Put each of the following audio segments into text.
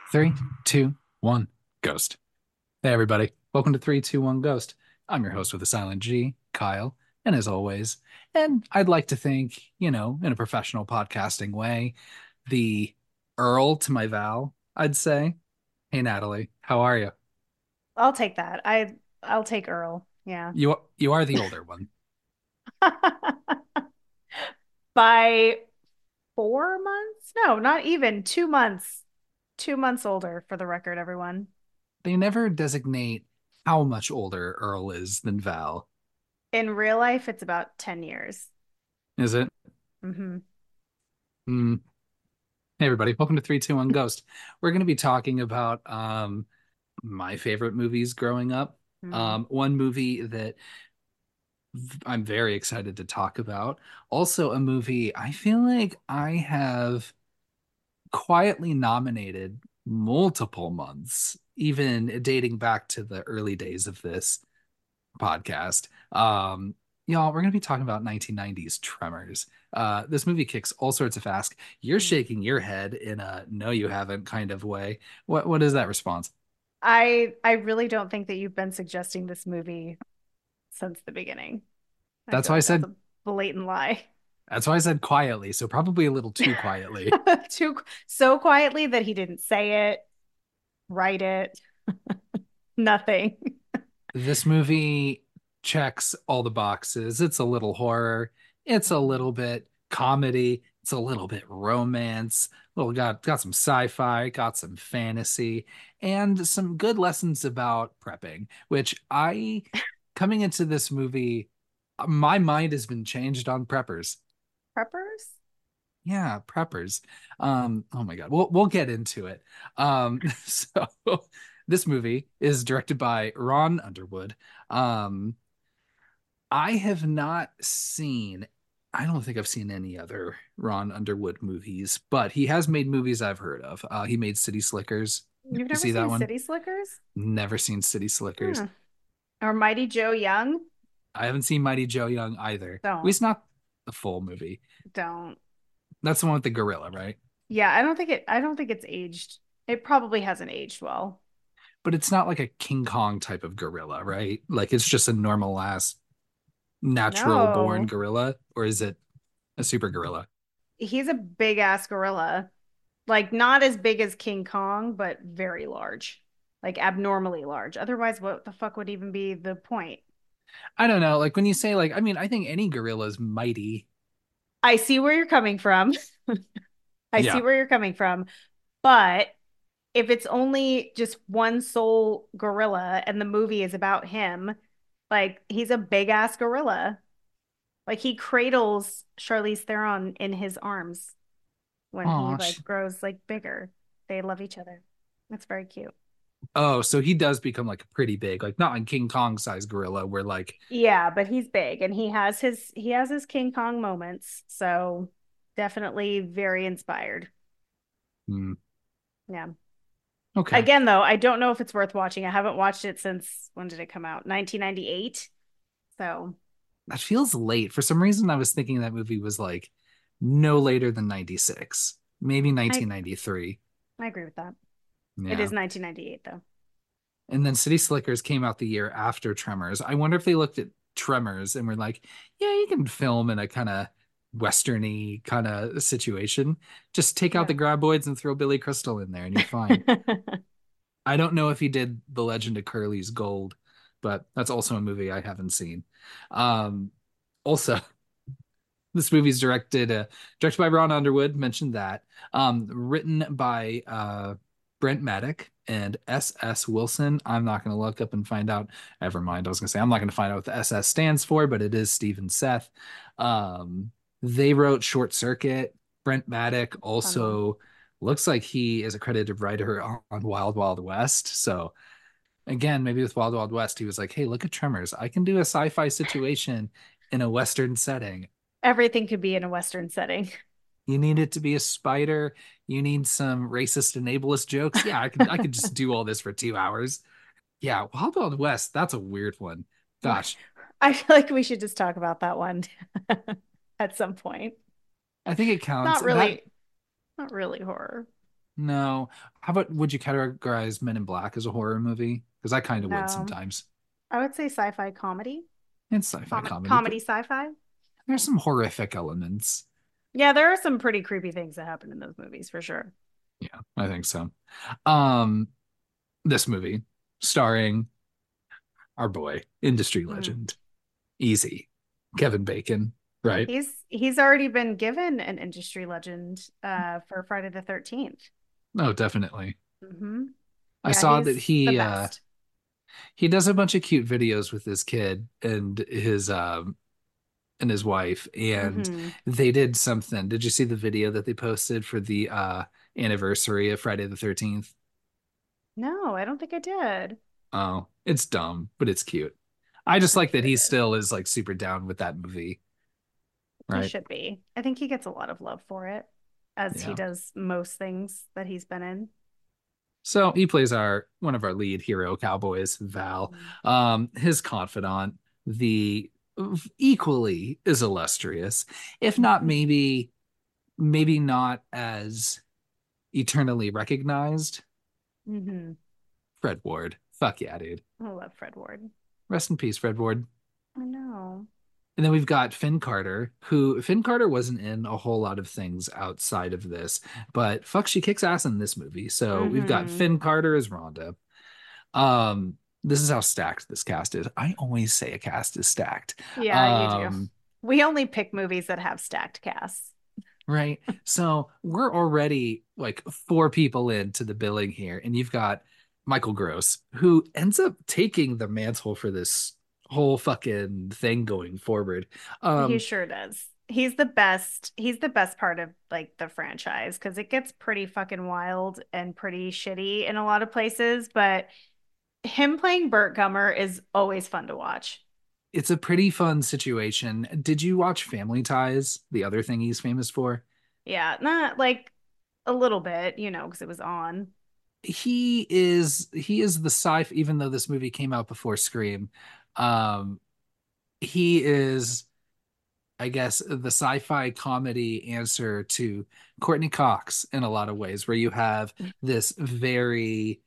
Three, two, one, ghost. Hey, everybody. Welcome to 321 Ghost. I'm your host with a silent G, Kyle. And as always, and I'd like to think, in a professional podcasting way, the Earl to my Val, I'd say. Hey, Natalie, how are you? I'll take that. I'll take Earl. Yeah. You are the older one. By 4 months? No, not even 2 months. 2 months older for the record, everyone. They never designate how much older Earl is than Val, In real life, it's about 10 years. is it? Hmm. Hmm. Hey, everybody. Welcome to 321 Ghost. We're going to be talking about my favorite movies growing up. Mm. One movie that I'm very excited to talk about. Also, a movie I feel like I have quietly nominated multiple months, even dating back to the early days of this podcast. Y'all, we're going to be talking about 1990s Tremors. This movie kicks all sorts of ass. You're Mm. shaking your head in a no, you haven't kind of way. What is that response? I really don't think that you've been suggesting this movie since the beginning. I That's feel why I like that's said a blatant lie. that's why I said quietly, so probably a little too quietly. Too so quietly that he didn't say it, write it, nothing. This movie checks all the boxes. It's a little horror. It's a little bit comedy. It's a little bit romance. Well, got some sci-fi, got some fantasy, and some good lessons about prepping, which I coming into this movie, my mind has been changed on preppers. Preppers? Yeah, preppers. Oh my God. We'll get into it. So this movie is directed by Ron Underwood. Um, I have not seen, I don't think I've seen any other Ron Underwood movies, but he has made movies I've heard of. He made City Slickers. You've You never see that seen one? City Slickers? Never seen City Slickers. Hmm. Or Mighty Joe Young? I haven't seen Mighty Joe Young either. At Don't. least not the full movie. Don't. That's the one with the gorilla, right? Yeah, I don't think it's aged. It probably hasn't aged well. But it's not like a King Kong type of gorilla, right? Like it's just a normal ass natural born No. gorilla, or is it a super gorilla? He's a big ass gorilla. Like not as big as King Kong, but very large. Like abnormally large. Otherwise, what the fuck would even be the point? I don't know. Like when you say like, I mean, I think any gorilla is mighty. I see where you're coming from. I see Yeah. where you're coming from. But if it's only just one sole gorilla and the movie is about him, like he's a big ass gorilla. Like he cradles Charlize Theron in his arms when he Oh, like grows like bigger. They love each other. That's very cute. oh, so he does become like pretty big, like not a King Kong size gorilla, where like, Yeah, but he's big and he has his King Kong moments. So definitely very inspired. hmm, Yeah. okay, Again though, I don't know if it's worth watching. I haven't watched it since when did it come out? 1998. So that feels late. For some reason, I was thinking that movie was like no later than 96, maybe I 1993. I agree with that. It Yeah. is 1998 though. And then City Slickers came out the year after Tremors. I wonder if they looked at Tremors and were like, yeah, you can film in a kind of westerny kind of situation. Just take out Yeah. the graboids and throw Billy Crystal in there and you're fine. I don't know if he did The Legend of Curly's Gold, but that's also a movie I haven't seen. Um, also, this movie's directed by Ron Underwood, mentioned that. Written by Brent Maddock and S.S. Wilson. I'm not going to look up and find out. Never mind. I was going to say I'm not going to find out what the S.S. stands for, but it is Stephen Seth. Um, they wrote Short Circuit. Brent Maddock Fun one. also looks like he is a credited writer on Wild Wild West. So again, maybe with Wild Wild West, he was like, "Hey, look at Tremors. I can do a sci-fi situation in a Western setting. Everything could be in a Western setting. You need it to be a spider. You need some racist and ableist jokes. Yeah, I could just do all this for 2 hours. Yeah, Wild Wild West, that's a weird one. Gosh, I feel like we should just talk about that one at some point. I think it counts. Not That really, not really horror. No. How about would you categorize Men in Black as a horror movie? Because I kind of would No, sometimes. I would say sci-fi comedy. It's sci-fi comedy, but Comedy sci-fi. there's some horrific elements. Yeah, there are some pretty creepy things that happen in those movies for sure. Yeah, I think so. Um, this movie starring our boy, industry Mm. legend, Easy, Kevin Bacon, right? He's already been given an industry legend for Friday the 13th. No, definitely. Hmm. I Yeah, saw that he's the best. he does a bunch of cute videos with his kid and his wife, and Hmm. they did something. Did you see the video that they posted for the anniversary of Friday the 13th? No, I don't think I did. Oh, it's dumb, but it's cute. I just I'm like that sure it he is. still is like super down with that movie, He right? should be. I think he gets a lot of love for it, as he Yeah. does most things that he's been in. So he plays our one of our lead hero cowboys, Val. Mm. His confidant, the equally as illustrious, if not maybe not as eternally recognized, Hmm. Fred Ward. Fuck yeah, dude. I love Fred Ward. Rest in peace, Fred Ward. I know. And then we've got Finn Carter, who Finn Carter wasn't in a whole lot of things outside of this, but fuck, she kicks ass in this movie. So we've got Hmm. Finn Carter as Rhonda. This is how stacked this cast is. I always say a cast is stacked. Yeah, you do. Um, We only pick movies that have stacked casts. right. So we're already like four people into the billing here, and you've got Michael Gross, who ends up taking the mantle for this whole fucking thing going forward. He Um, sure does. He's the best. He's the best part of like the franchise because it gets pretty fucking wild and pretty shitty in a lot of places, but him playing Burt Gummer is always fun to watch. it's a pretty fun situation. Did you watch Family Ties, the other thing he's famous for? Yeah, not like a little bit, because it was on. He is the sci even though this movie came out before Scream. Um, he is, I guess, the sci-fi comedy answer to Courtney Cox in a lot of ways, where you have this very,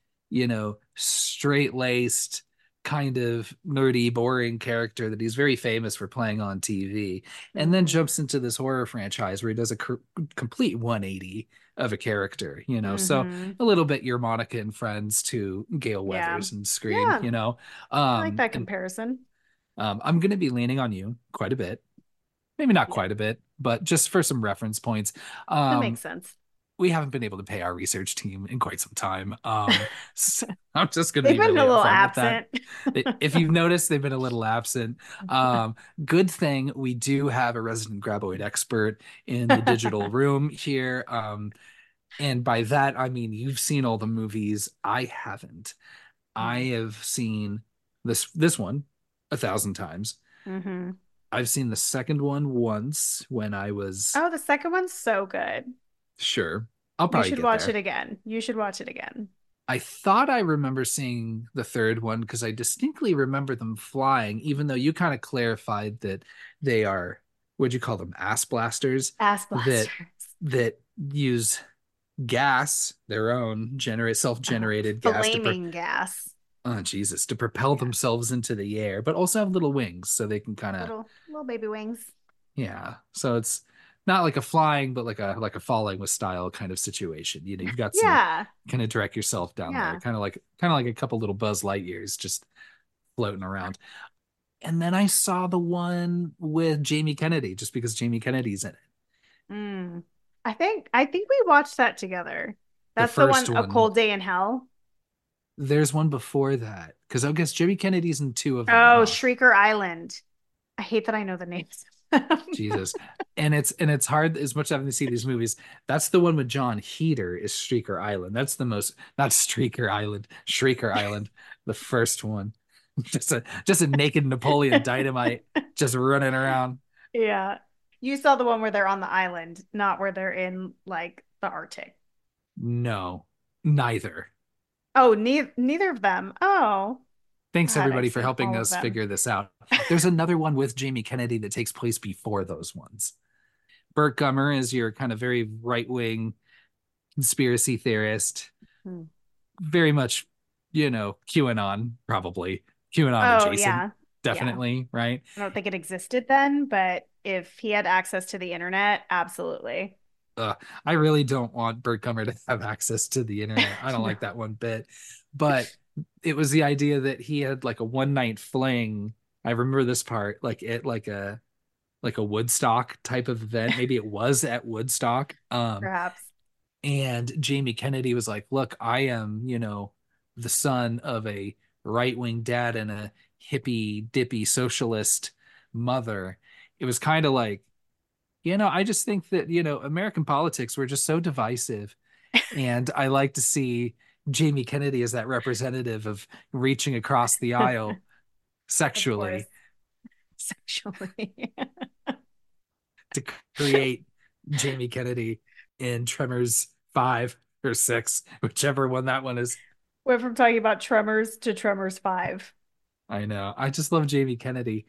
straight-laced, kind of nerdy, boring character that he's very famous for playing on TV, and then Hmm. jumps into this horror franchise where he does a complete 180 of a character, So Hmm. a little bit your Monica and Friends to Gale Yeah. Weathers and Scream, Yeah. I like that And comparison. I'm going to be leaning on you quite a bit, maybe not Yeah, quite a bit, but just for some reference points. that Um, makes sense. we haven't been able to pay our research team in quite some time. So I'm just going to They've be been really a little upfront with that. absent. If you've noticed, they've been a little absent. Good thing we do have a resident graboid expert in the digital room here. And by that, I mean you've seen all the movies. I haven't. I have seen this one 1,000 times. Mm-hmm. I've seen the second one once when I was Oh, the second one's so good. sure. I'll You probably should get watch it there. again. You should watch it again. I thought I remember seeing the third one because I distinctly remember them flying, even though you kind of clarified that they are, what'd you call them, ass blasters Ass that blasters. that use gas, their own generate Oh, self-generated gas flaming gas. oh Jesus, to propel Yeah. themselves into the air, but also have little wings so they can kind of Little baby wings. yeah. So it's not like a flying, but like a falling with style kind of situation. You've got some Yeah. kind of direct yourself down there, Yeah. kind of like a couple little Buzz Lightyears just floating around. And then I saw the one with Jamie Kennedy, just because Jamie Kennedy's in it. Mm. I think we watched that together. The That's the one, first A one, Cold Day in Hell. there's one before that, because I guess Jamie Kennedy's in two of them, Oh, huh? Shrieker Island. I hate that I know the names. Jesus. And it's hard as much as I haven't seen these movies. That's the one with John Heater is Streaker Island. That's the most not Streaker Island, Shrieker Island, the first one. Just a naked Napoleon Dynamite just running around. Yeah. You saw the one where they're on the island, not where they're in like the Arctic. No, neither. Oh, neither of them. Oh, Thanks God, I've everybody for seen helping all of us them. figure this out. There's another one with Jamie Kennedy that takes place before those ones. Burt Gummer is your kind of very right wing conspiracy theorist, Hmm. very much, QAnon, probably QAnon Oh, adjacent, yeah. Yeah. definitely, right? I don't think it existed then, but if he had access to the internet, absolutely. uh, I really don't want Bert Gummer to have access to the internet. I don't No. like that one bit. But it was the idea that he had like a one night fling. I remember this part, like it like a Woodstock type of event. Maybe it was at Woodstock. Perhaps. And Jamie Kennedy was like, "Look, I am, the son of a right-wing dad and a hippy dippy socialist mother." It was kind of like, I just think that, American politics were just so divisive. And I like to see Jamie Kennedy as that representative of reaching across the aisle Of course. sexually Sexually. to create Jamie Kennedy in Tremors 5 or 6, whichever one that one is. Went from talking about Tremors to Tremors 5. I know. I just love Jamie Kennedy.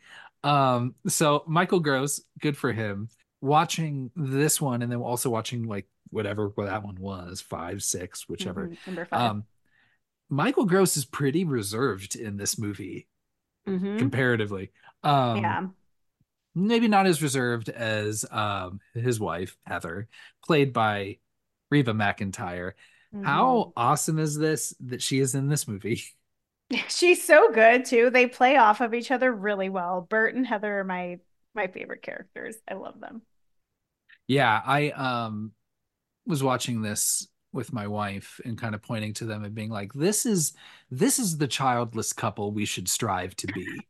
So Michael Gross, good for him. Watching this one and then also watching like whatever that one was, 5, 6, whichever. Number 5. Um, Michael Gross is pretty reserved in this movie comparatively. Um, Yeah. Maybe not as reserved as his wife, Heather, played by Reba McEntire. hmm How awesome is this that she is in this movie? She's so good too. They play off of each other really well. Bert and Heather are my favorite characters. I love them. Yeah, I was watching this with my wife and kind of pointing to them and being like, this is the childless couple we should strive to be.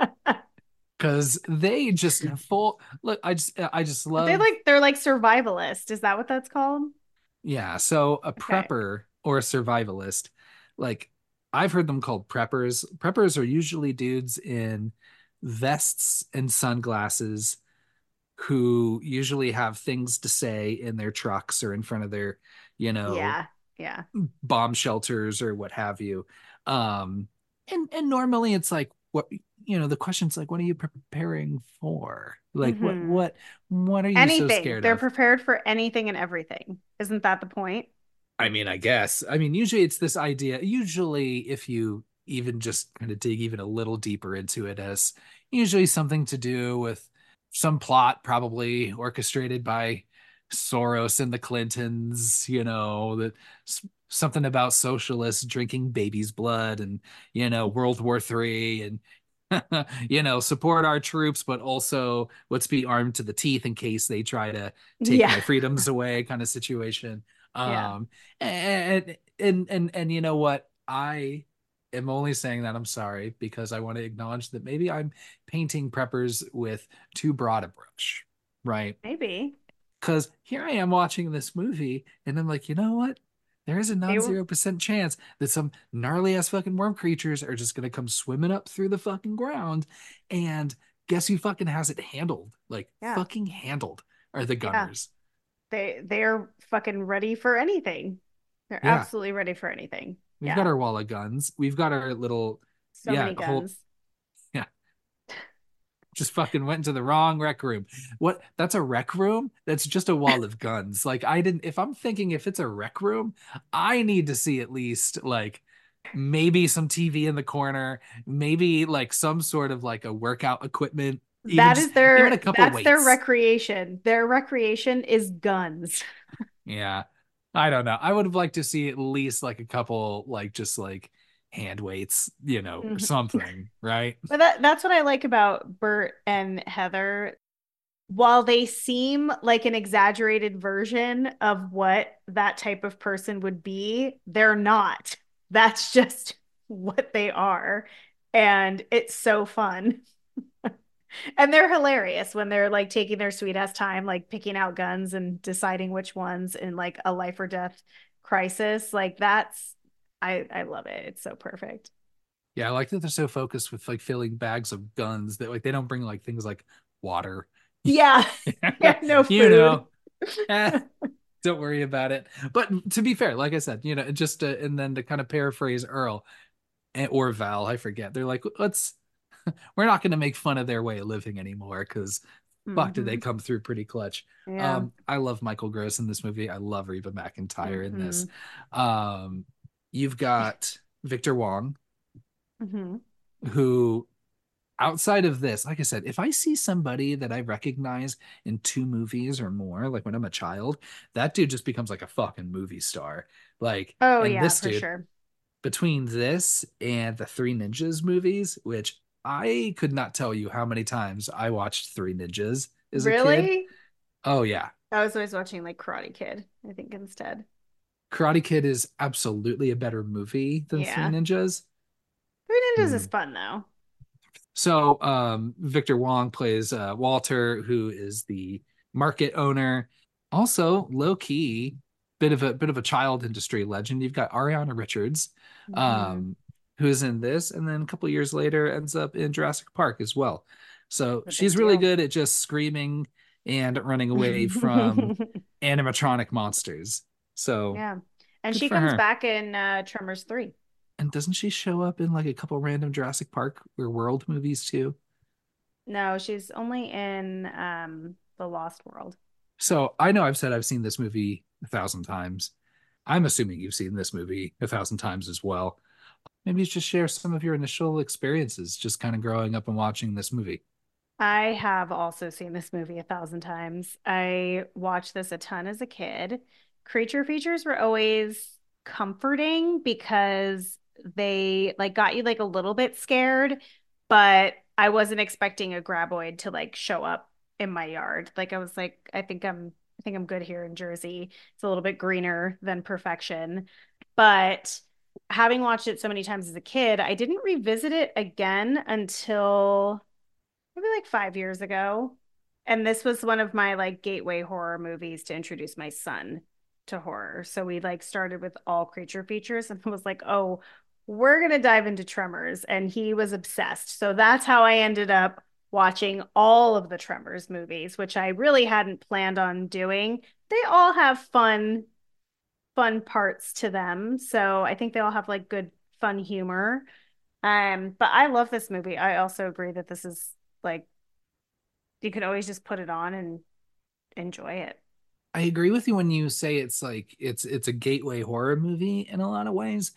Because they just full look, I just love. They're like survivalist. Is that what that's called? Yeah, so a Okay. prepper or a survivalist, like I've heard them called preppers. Preppers are usually dudes in vests and sunglasses who usually have things to say in their trucks or in front of their, you know, Yeah. Yeah. bomb shelters or what have you. Um, and normally it's like what the question's like, what are you preparing for? Like what hmm what what are you so Anything. scared They're of? prepared for anything and everything. Isn't that the point? I mean, I guess. I mean, usually it's this idea. Usually, if you even just kind of dig even a little deeper into it, as usually something to do with some plot, probably orchestrated by Soros and the Clintons, that something about socialists drinking baby's blood and, World War III and, support our troops, but also let's be armed to the teeth in case they try to take Yeah. my freedoms away kind of situation. Yeah. Um, and you know what? I am only saying that, I'm sorry, because I want to acknowledge that maybe I'm painting preppers with too broad a brush, right? Maybe. Because here I am watching this movie, and I'm like, you know what? There is a They were, non-0% chance that some gnarly ass fucking worm creatures are just gonna come swimming up through the fucking ground. And guess who fucking has it handled? Like yeah. fucking handled are the Yeah. gunners. They're fucking ready for anything. They're Yeah. absolutely ready for anything. We've got Yeah. our wall of guns. We've got our little, So yeah, many whole, guns. yeah, just fucking went into the wrong rec room. What? That's a rec room? That's just a wall of guns. Like, I didn't, if I'm thinking if it's a rec room, I need to see at least like maybe some TV in the corner, maybe like some sort of like a workout equipment, even a couple That's their weights. recreation. Their recreation is guns. Yeah. I don't know. I would have liked to see at least like a couple, like just like hand weights, Mhm. something, right? But that's what I like about Bert and Heather. While they seem like an exaggerated version of what that type of person would be, they're not. That's just what they are. And it's so fun. And they're hilarious when they're like taking their sweet ass time, like picking out guns and deciding which ones in like a life or death crisis. Like I love it. It's so perfect. Yeah, I like that they're so focused with like filling bags of guns that like they don't bring like things like water. Yeah. Yeah, no You food. know, eh, don't worry about it. But to be fair, like I said, just and then to kind of paraphrase Earl or Val, I forget. They're like, we're not going to make fun of their way of living anymore because fuck, did they Hmm. come through pretty clutch. Yeah. I love Michael Gross in this movie. I love Reba McEntire in this. Hmm. Um, you've got Victor Wong, Hmm. who outside of this, like I said, if I see somebody that I recognize in two movies or more, like when I'm a child, that dude just becomes like a fucking movie star. Like, Oh and yeah, this for dude, sure. between this and the Three Ninjas movies, which I could not tell you how many times I watched Three Ninjas as a kid. Really? Oh yeah. I was always watching like Karate Kid, I think instead. Karate Kid is absolutely a better movie than Three Yeah. Ninjas. Three Ninjas is Hmm. fun though. So Victor Wong plays Walter, who is the market owner. Also, low key, bit of a child industry legend. You've got Ariana Richards, Hmm. um, who is in this, and then a couple years later ends up in Jurassic Park as well. So The big she's really deal. good at just screaming and running away from animatronic monsters. So Yeah. And good she for comes her. back in Tremors 3. And doesn't she show up in like a couple random Jurassic Park or World movies too? No, she's only in The Lost World. So I know I've said I've seen this movie 1,000 times. I'm assuming you've seen this movie 1,000 times as well. Maybe just share some of your initial experiences just kind of growing up and watching this movie. I have also seen this movie 1,000 times. I watched this a ton as a kid. Creature features were always comforting because they like got you like a little bit scared, but I wasn't expecting a graboid to like show up in my yard. Like I was like, I think I'm good here in Jersey. It's a little bit greener than perfection. But having watched it so many times as a kid, I didn't revisit it again until maybe like 5 years ago. And this was one of my like gateway horror movies to introduce my son to horror. So we like started with all creature features and was like, oh, we're going to dive into Tremors. And he was obsessed. So that's how I ended up watching all of the Tremors movies, which I really hadn't planned on doing. They all have fun parts to them. So I think they all have like good, fun humor. But I love this movie. I also agree that this is like you could always just put it on and enjoy it. I agree with you when you say it's like it's a gateway horror movie in a lot of ways.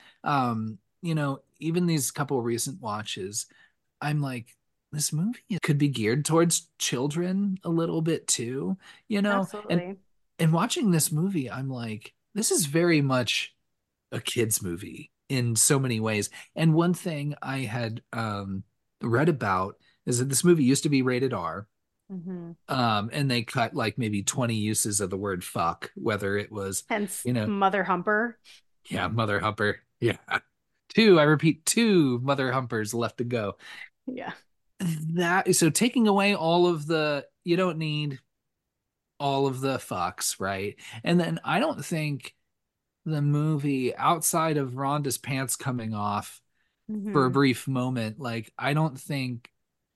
Even these couple recent watches, I'm like, this movie could be geared towards children a little bit too, you know? And Absolutely. and watching this movie, I'm like, this is very much a kid's movie in so many ways. And one thing I had read about is that this movie used to be rated R. Hmm. And they cut like maybe 20 uses of the word fuck, whether it was, Hence you know, Mother Humper. yeah, mother humper. Yeah. Two, I repeat, two mother humpers left to go. Yeah. That so taking away all of the, you don't need all of the fucks, right? And then I don't think the movie outside of Rhonda's pants coming off for a Hmm. brief moment, like I don't think,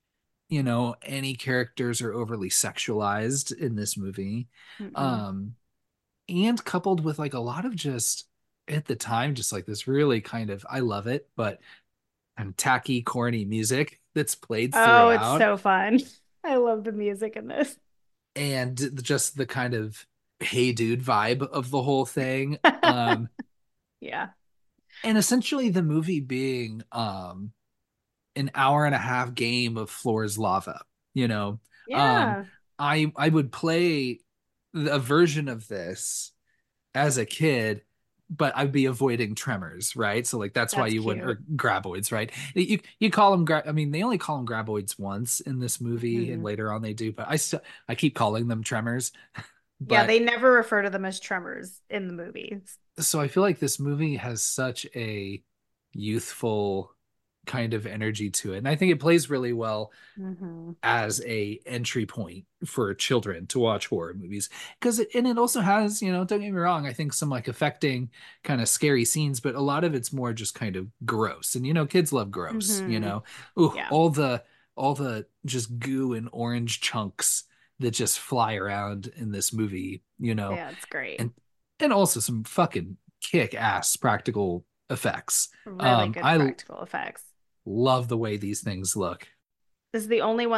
any characters are overly sexualized in this movie. Mm-mm. Um, and coupled with like a lot of just at the time, just like this really kind of, I love it, but and tacky, corny music that's played Oh, it's throughout, so fun. I love the music in this. and just the kind of hey dude vibe of the whole thing. Yeah. And essentially the movie being an hour and a half game of Floor's Lava, you know. Um Yeah. I would play a version of this as a kid, but I'd be avoiding tremors, right? So like that's why That's you wouldn't, or cute. graboids, right? You call them I mean, they only call them graboids once in this movie, and Hmm. later on they do, but I keep calling them tremors. Yeah, But they never refer to them as tremors in the movies. so I feel like this movie has such a youthful kind of energy to it, and I think it plays really well Hmm. as a entry point for children to watch horror movies, because it also has, don't get me wrong, I think some like affecting kind of scary scenes, but a lot of it's more just kind of gross, and kids love gross. Hmm. Ooh, Yeah. all the just goo and orange chunks that just fly around in this movie, Yeah, it's great. and also some fucking kick-ass practical effects. Really good I practical effects. love the way these things look. This is the only one that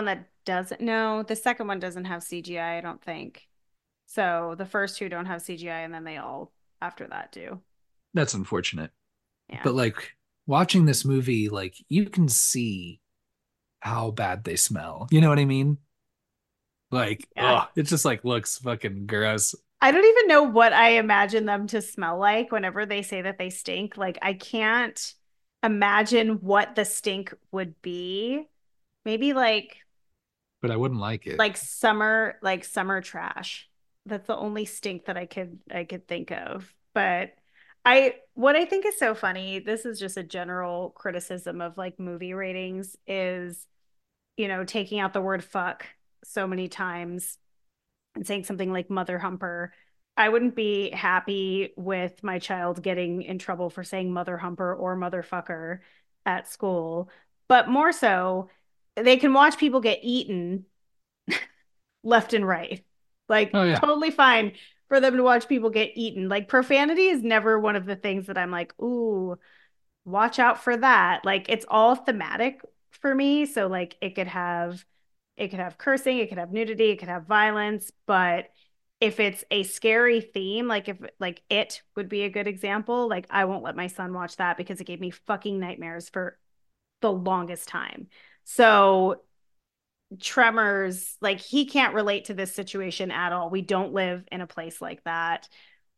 doesn't. No, the second one doesn't have CGI, I don't think. So the first two don't have CGI, and then they all after that do. That's unfortunate. Yeah. But like watching this movie, like you can see how bad they smell. You know what I mean? Like, Yeah. oh, it just like looks fucking gross. I don't even know what I imagine them to smell like whenever they say that they stink. Like, I can't imagine what the stink would be. Maybe But I wouldn't like it. like summer trash. That's the only stink that I could think of. But I what I think is so funny, this is just a general criticism of like movie ratings is, taking out the word fuck so many times and saying something like mother humper. I wouldn't be happy with my child getting in trouble for saying mother humper or motherfucker at school, but more so, they can watch people get eaten left and right. Like, Oh yeah. totally fine for them to watch people get eaten. Like, profanity is never one of the things that I'm like, ooh, watch out for that. Like, it's all thematic for me. So, like, it could have cursing, it could have nudity, it could have violence, but if it's a scary theme, like if like it would be a good example, like I won't let my son watch that because it gave me fucking nightmares for the longest time. So Tremors, like he can't relate to this situation at all. We don't live in a place like that.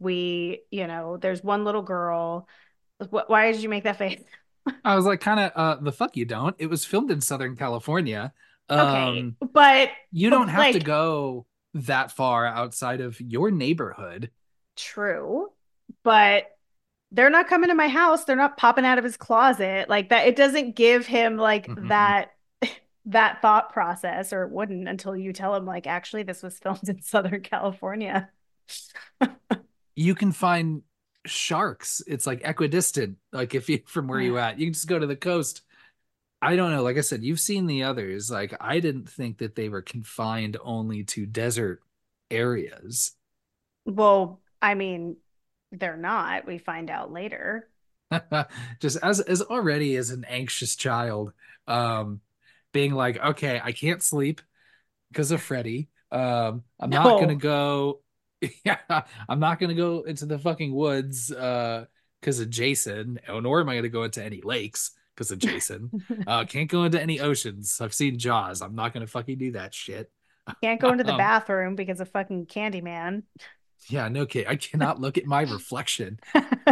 There's one little girl. Why did you make that face? I was like kind of the fuck you don't. It was filmed in Southern California. Okay, Um but you don't have to like go that far outside of your neighborhood. true, but they're not coming to my house. They're not popping out of his closet like that. It doesn't give him like that thought process, or it wouldn't until you tell him like actually this was filmed in Southern California. You can find sharks. It's like equidistant. Like if you from where you at, you can just go to the coast. I don't know. Like I said, you've seen the others. Like I didn't think that they were confined only to desert areas. Well, I mean, they're not. We find out later. Just as already as an anxious child, um, being like, okay, I can't sleep because of Freddy. I'm not gonna No. go. Yeah, I'm not gonna go into the fucking woods because of Jason. Oh, nor am I gonna go into any lakes because of Jason. Can't go into any oceans. I've seen Jaws. I'm not gonna fucking do that shit. Can't go into the Um, bathroom because of fucking Candyman. yeah, no kid. I cannot look at my reflection.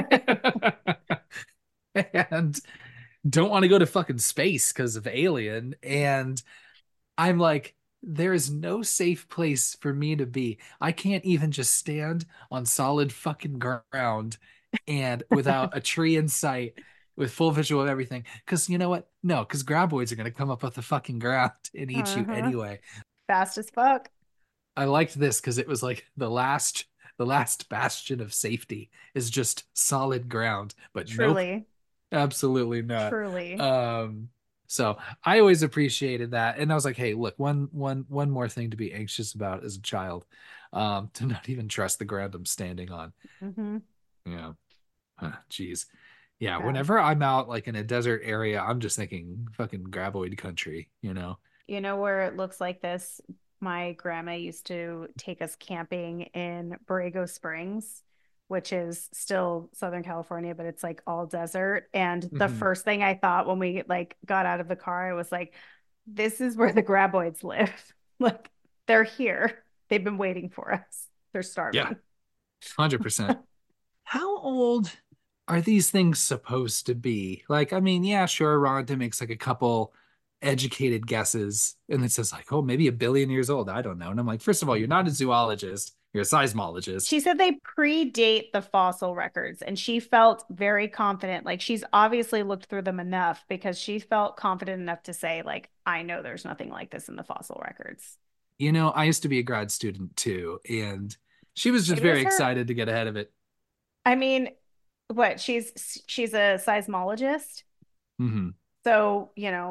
And don't want to go to fucking space because of Alien. And I'm like, there is no safe place for me to be. I can't even just stand on solid fucking ground and without a tree in sight with full visual of everything. Because you know what? No, because graboids are going to come up off the fucking ground and eat you Uh-huh. anyway. Fast as fuck. I liked this because it was like the last bastion of safety is just solid ground. But nope, Truly. absolutely not. Truly. Um, so I always appreciated that. And I was like, hey, look, one more thing to be anxious about as a child, to not even trust the ground I'm standing on. Hmm. Yeah. Geez. Yeah, Yeah. whenever I'm out like in a desert area, I'm just thinking fucking graboid country, you know? You know where it looks like this? My grandma used to take us camping in Borrego Springs, which is still Southern California, but it's like all desert. And the Mhm. first thing I thought when we like got out of the car, I was like, this is where the graboids live. Like they're here. They've been waiting for us. They're Yeah, starving. 100%. How old are these things supposed to be? Like, I mean, yeah, sure, Rhonda makes like a couple educated guesses, and it says like, oh, maybe 1 billion years old. I don't know. And I'm like, first of all, you're not a zoologist, you're a seismologist. She said they predate the fossil records, and she felt very confident. Like she's obviously looked through them enough because she felt confident enough to say, like, I know there's nothing like this in the fossil records. You know, I used to be a grad student too, and she was just Maybe it very was her. excited to get ahead of it. I mean, what she's a seismologist. Hmm. So,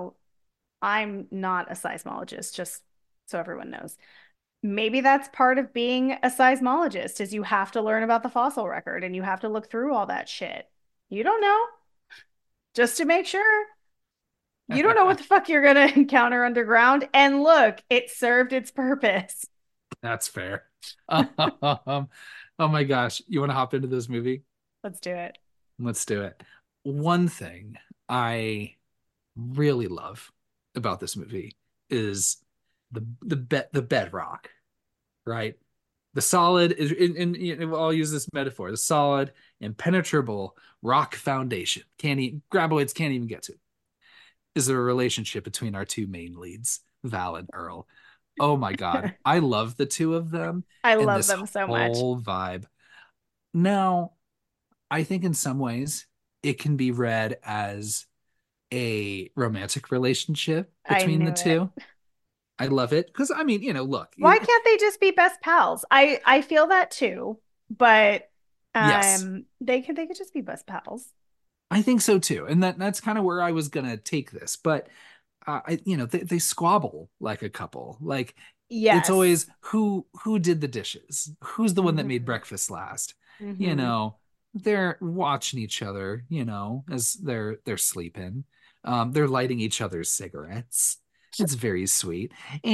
I'm not a seismologist, just so everyone knows. Maybe that's part of being a seismologist is you have to learn about the fossil record and you have to look through all that shit. You don't know, just to make sure. You don't know what the fuck you're gonna encounter underground. And look, it served its purpose. That's fair. Oh my gosh. You want to hop into this movie? Let's do it. Let's do it. One thing I really love about this movie is the bedrock, right? The solid is I'll use this metaphor, the solid, impenetrable rock foundation. Graboids can't even get to. Is there a relationship between our two main leads, Val and Earl? Oh my God. I love the two of them I and love this them so much. whole vibe. Now, I think in some ways it can be read as a romantic relationship I between knew the it. two. I love it because I mean, look, Why can't they just be best pals? I feel that too, but yes, they could just be best pals. I think so too, and that's kind of where I was gonna take this, but they squabble like a couple. Like it's Yes. always who did the dishes, who's the one that made Hmm. breakfast last. You Hmm. know, they're watching each other, as they're sleeping. They're lighting each other's cigarettes. It's very sweet.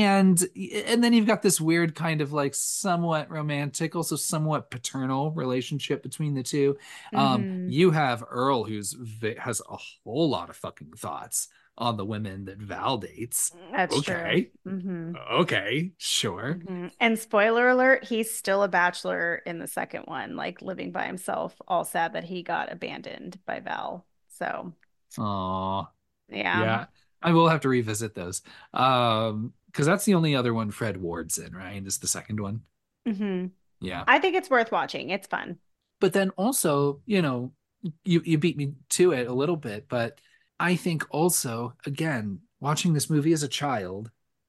And then you've got this weird kind of like somewhat romantic, also somewhat paternal relationship between the two. Hmm. You have Earl has a whole lot of fucking thoughts on the women that Val dates. That's true. Okay. Hmm. Okay, sure. Hmm. And spoiler alert, he's still a bachelor in the second one, like living by himself, all sad that he got abandoned by Val. So, Oh, yeah. yeah. I will have to revisit those. Because that's the only other one Fred Ward's in, right? Is the second one. Hmm. Yeah. I think it's worth watching. It's fun. But then also, you beat me to it a little bit, but I think also, again, watching this movie as a child,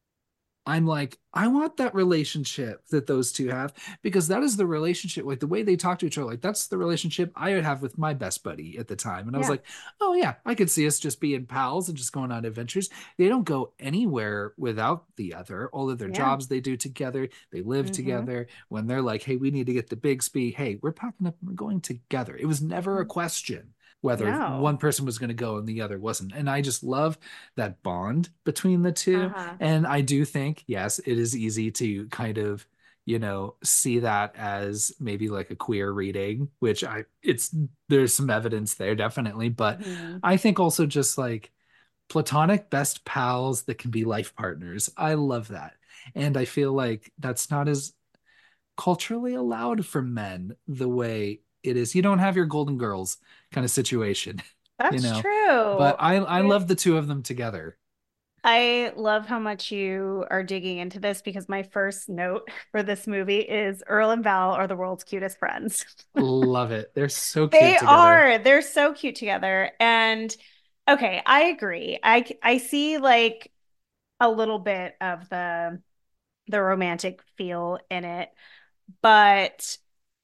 I'm like, I want that relationship that those two have because that is the relationship, like the way they talk to each other, like that's the relationship I would have with my best buddy at the time. And I was Yeah. like, oh yeah, I could see us just being pals and just going on adventures. They don't go anywhere without the other. All of their Yeah. jobs they do together, they live Hmm. together. When they're like, hey, we need to get to Bixby, hey, we're packing up and we're going together. It was never a question whether No. one person was going to go and the other wasn't. And I just love that bond between the two. Uh-huh. And I do think, yes, it is easy to kind of, see that as maybe like a queer reading, which there's some evidence there, definitely. But Hmm. I think also just like platonic best pals that can be life partners. I love that. And I feel like that's not as culturally allowed for men the way it is. You don't have your Golden Girls kind of situation, you That's know. true. But I love the two of them together. I love how much you are digging into this because my first note for this movie is Earl and Val are the world's cutest friends. Love it. They're so They cute together. are. They're so cute together. And okay, I agree. I see like a little bit of the romantic feel in it, but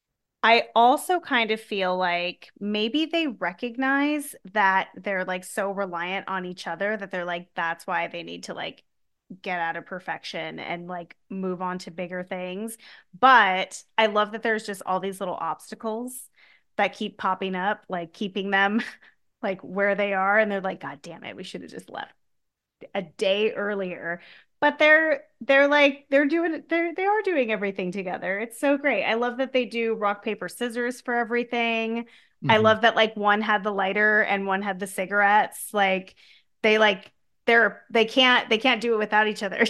I also kind of feel like maybe they recognize that they're like so reliant on each other that they're like that's why they need to like get out of perfection and like move on to bigger things. But I love that there's just all these little obstacles that keep popping up, like keeping them like where they are. And they're like, God damn it, we should have just left a day earlier. But they are doing everything together. It's so great. I love that they do rock, paper, scissors for everything. I Hmm. love that like one had the lighter and one had the cigarettes. They like they can't do it without each other.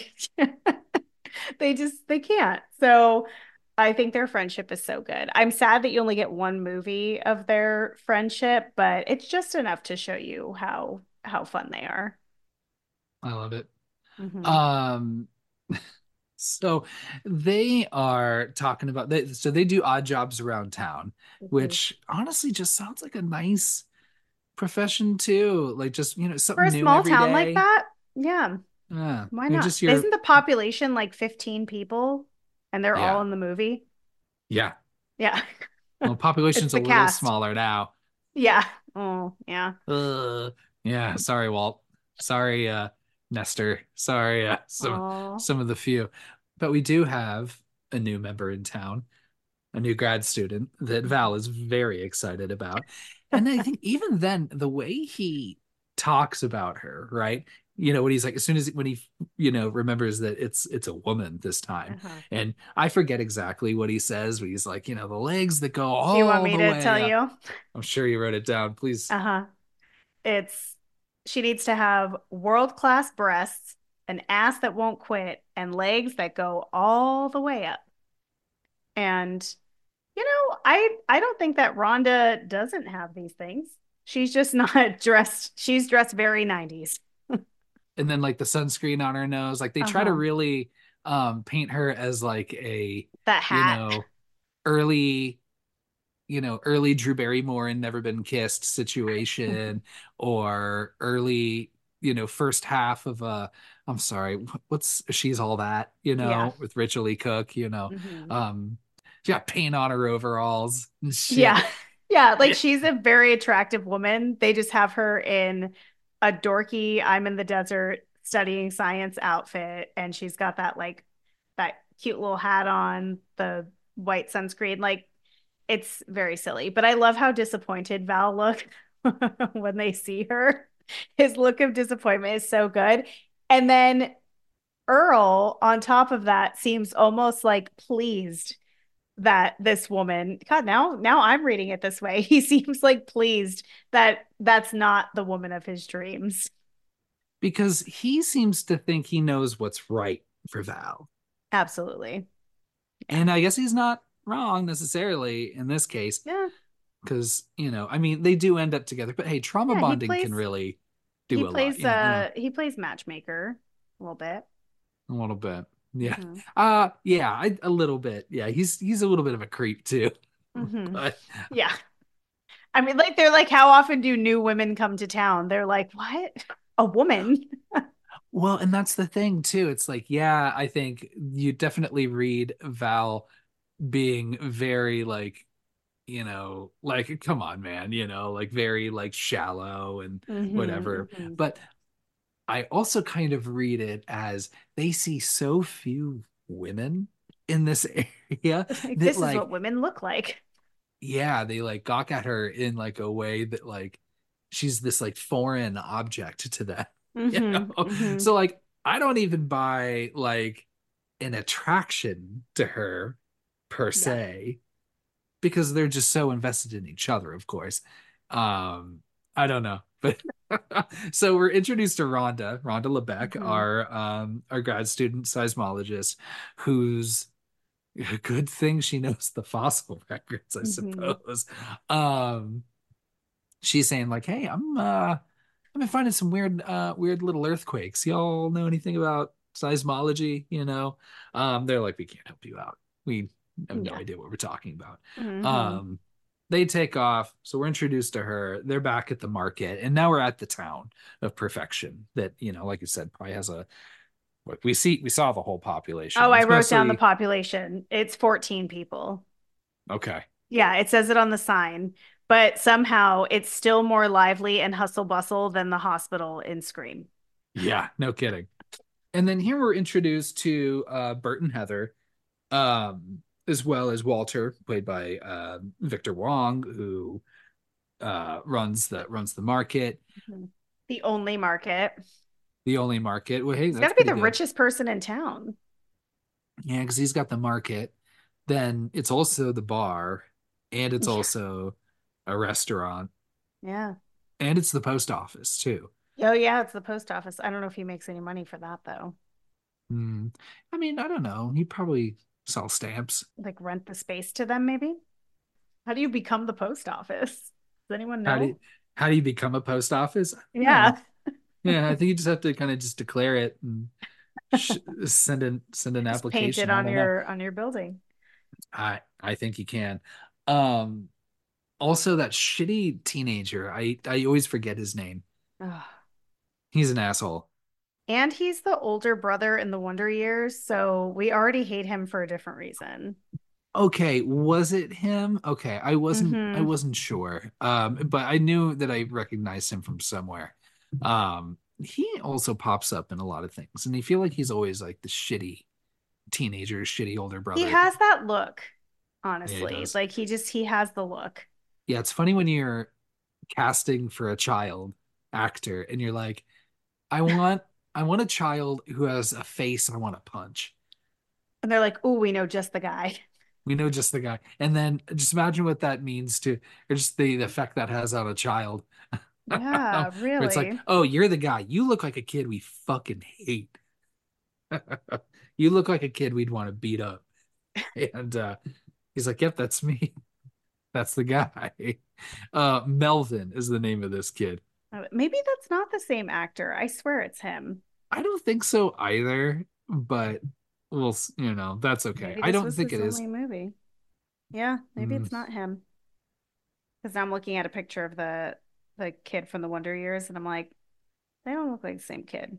They can't. So I think their friendship is so good. I'm sad that you only get one movie of their friendship, but it's just enough to show you how fun they are. I love it. Hmm. Um, so they are talking about so they do odd jobs around town, Hmm. which honestly just sounds like a nice profession too. Like just, For a something new small every town like day. that, yeah, Yeah. why You're not? just Isn't the population like 15 people and they're all yeah. in the movie? Yeah. Yeah. Well, It's population's a the little cast. smaller now. Yeah. Oh, yeah. Yeah, sorry, Walt. Sorry, Nestor. Sorry, some Oh. some of the few. But we do have a new member in town, a new grad student that Val is very excited about. And I think even then, the way he talks about her, right? You know, when he's like, as soon as when he, you know, remembers that it's a woman this time. Uh-huh. And I forget exactly what he says, but he's like, you know, the legs that go Do you want all me the to way tell up. you? I'm sure you wrote it down. Please. Uh-huh. It's she needs to have world-class breasts, an ass that won't quit, and legs that go all the way up. And I don't think that Rhonda doesn't have these things. She's just not dressed. She's dressed very 90s. And then like the sunscreen on her nose, like they try to Uh-huh. really paint her as like a, That you hat. know, early early Drew Barrymore and Never Been Kissed situation, or early, first half of I'm sorry, what's She's All That, Yeah. with Rachel Lee Cook, Hmm. um, she got paint on her overalls and shit. Yeah. Yeah, like she's a very attractive woman. They just have her in a dorky I'm in the desert studying science outfit, and she's got that cute little hat on, the white sunscreen. Like it's very silly, but I love how disappointed Val looked when they see her. His look of disappointment is so good. And then Earl, on top of that, seems almost like pleased that this woman, God, now I'm reading it this way. He seems like pleased that that's not the woman of his dreams. Because he seems to think he knows what's right for Val. Absolutely. Yeah. And I guess he's not wrong necessarily in this case, Yeah. because, I mean, they do end up together, but hey, trauma Yeah, bonding can really do a lot, he plays matchmaker a little bit. a little bit. Yeah. Hmm. Yeah, a little bit. Yeah, he's a little bit of a creep too. Hmm. But Yeah. I mean, like they're like, how often do new women come to town? They're like, what? A woman? well, and that's the thing too. It's like, yeah, I think you definitely read Val being very like come on, man, like very like shallow and Hmm. whatever. Hmm. But I also kind of read it as they see so few women in this area It's like, that this is like, what women look like. yeah, they like gawk at her in like a way that like she's this like foreign object to them, you Hmm. know? Hmm. So like I don't even buy like an attraction to her per Yeah. se, because they're just so invested in each other, of course. I don't know. But so we're introduced to Rhonda Lebec, Hmm. our grad student seismologist, who's a good thing she knows the fossil records, I Hmm. suppose. Um, she's saying like, "Hey, I've been finding some weird little earthquakes. Y'all know anything about seismology? They're like, we can't help you out. We have no Yeah. idea what we're talking about. Hmm. Um, they take off, so we're introduced to her. They're back at the market, and now we're at the town of Perfection. That like you said, probably has a like we saw the whole population. Oh, I It's wrote down the mostly population. It's 14 people. okay. Yeah, it says it on the sign, but somehow it's still more lively and hustle bustle than the hospital in Scream. Yeah, no kidding. And then here we're introduced to Bert and Heather, as well as Walter, played by Victor Wong, who runs the market, Mhm. The only market. the only market. Well, hey, He's got that's to be pretty the good. richest person in town. Yeah, because he's got the market. Then it's also the bar, and it's Yeah. also a restaurant, Yeah. and it's the post office too. Oh, yeah, it's the post office. I don't know if he makes any money for that though. Hmm. I mean, I don't know. He probably sells stamps. Like rent the space to them, maybe? How do you become the post office? Does anyone How do know? you, how do you become a post office? I don't know. Yeah. Yeah, I think you just have to kind of just declare it and sh send an Just paint it application. I don't know. on your building. I think you can. Um, Also that shitty teenager. I always forget his name. Ugh. He's an asshole. And he's the older brother in the Wonder Years, so we already hate him for a different reason. Okay, was it him? Okay, I Hmm. wasn't sure. But I knew that I recognized him from somewhere. He also pops up in a lot of things, and I feel like he's always like the shitty teenager, shitty older He brother. has that look, Yeah, he honestly. does. Like he has the look. Yeah, it's funny when you're casting for a child, actor, and you're like, I want I want a child who has a face I want to punch. And they're like, "Oh, we know just the guy." We know just the guy. And then just imagine what that means to, or just the effect that has on a child. Where Yeah, it's like, really. oh, you're the guy. You look like a kid we fucking hate. You look like a kid we'd want to beat up. And he's like, yep, that's me. That's the guy. Melvin is the name of this kid. Maybe that's not the same actor. I swear it's him. I don't think so either, but that's okay. Maybe I this don't was think his it is. only movie. Yeah, maybe Mm. it's not him. Because now I'm looking at a picture of the kid from the Wonder Years, and I'm like, they don't look like the same kid.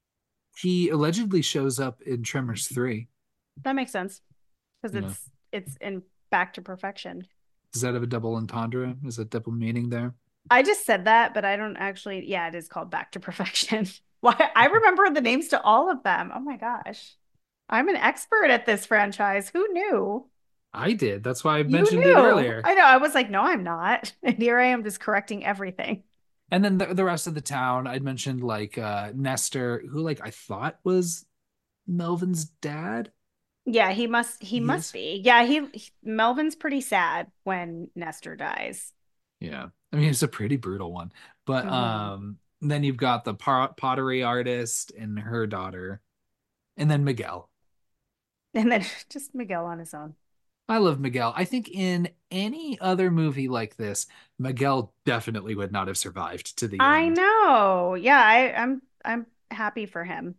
He allegedly shows up in Tremors 3. That makes sense because Yeah. it's in Back to Perfection. Does that have a double entendre? Is that double meaning there? I just said that, but I don't actually. Yeah, it is called Back to Perfection. Why I remember the names to all of them. Oh my gosh. I'm an expert at this franchise. Who knew? I did. That's why I You mentioned it knew. earlier. I know. I was like, no, I'm not. And here I am just correcting everything. And then the rest of the town, I'd mentioned like Nestor, who like I thought was Melvin's dad. Yeah, he He must is. be. Yeah, Melvin's pretty sad when Nestor dies. Yeah. I mean, it's a pretty brutal one. But Hmm. then you've got the pottery artist and her daughter, and then Miguel. And then just Miguel on his own. I love Miguel. I think in any other movie like this, Miguel definitely would not have survived to the I end. know. Yeah, I'm happy for him.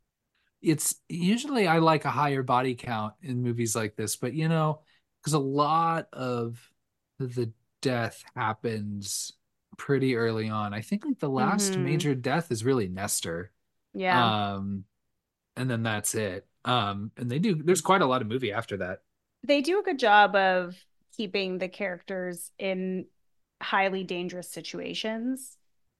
It's usually I like a higher body count in movies like this, but because a lot of the death happens pretty early on. I think like the last Hmm. major death is really Nestor. Yeah. Um, and then that's it. And there's quite a lot of movie after that. They do a good job of keeping the characters in highly dangerous situations.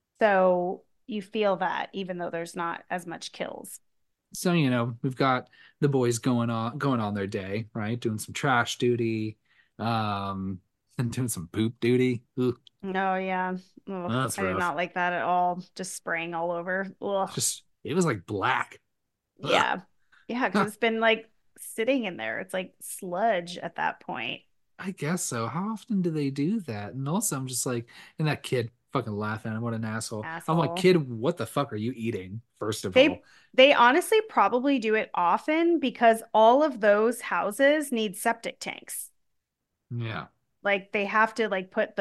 So you feel that even though there's not as much kills. So, we've got the boys going on their day, right? Doing some trash duty, um, and doing some poop duty. Ugh, Oh yeah. Ugh, that's I did rough. not like that at all. Just spraying all over. Ugh. Just it was like black. Ugh. Yeah. Yeah, because it's been like sitting in there. It's like sludge at that point. I guess so. How often do they do that? And also, I'm just like, and that kid fucking laughing. What an asshole. I'm like, Asshole. kid, what the fuck are you eating? First of all, They honestly probably do it often because all of those houses need septic tanks. yeah. Like they have to like put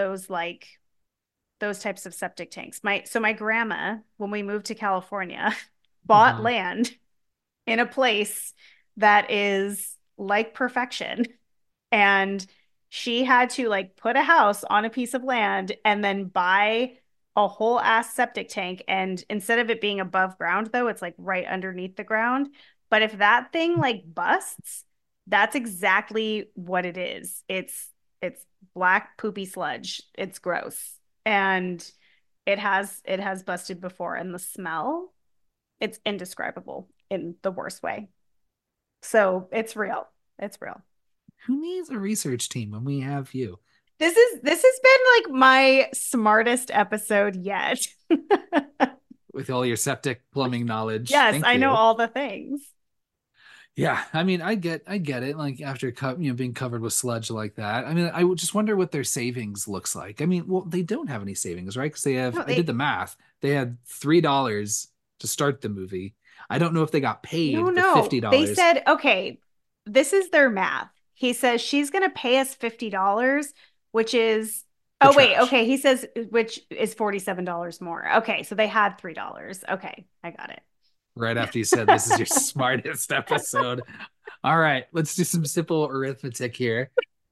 those types of septic tanks. My grandma, when we moved to California, bought Uh-huh. land in a place that is like perfection. And she had to like put a house on a piece of land and then buy a whole ass septic tank. And instead of it being above ground, though, it's like right underneath the ground. But if that thing like busts, that's exactly what it is. It's black poopy sludge. It's gross. And it has busted before. And the smell, it's indescribable in the worst way. So it's real. It's real. Who needs a research team when we have you This has been like my smartest episode yet. with all your septic plumbing knowledge? Yes, Thank I know you. all the things. Yeah, I mean, I get it. Like after being covered with sludge like that. I mean, I would just wonder what their savings looks like. I mean, well, they don't have any savings, right? Because No, I did they the math. They had $3 to start the movie. I don't know if they got no, paid the fifty no. They dollars said, okay, this is their math. He says she's gonna pay us $50, which is for oh wait, trash. okay. He says which is $47 more. Okay, so they had $3. Okay, I got it. Right after you said this is your smartest episode. All right, let's do some simple arithmetic here.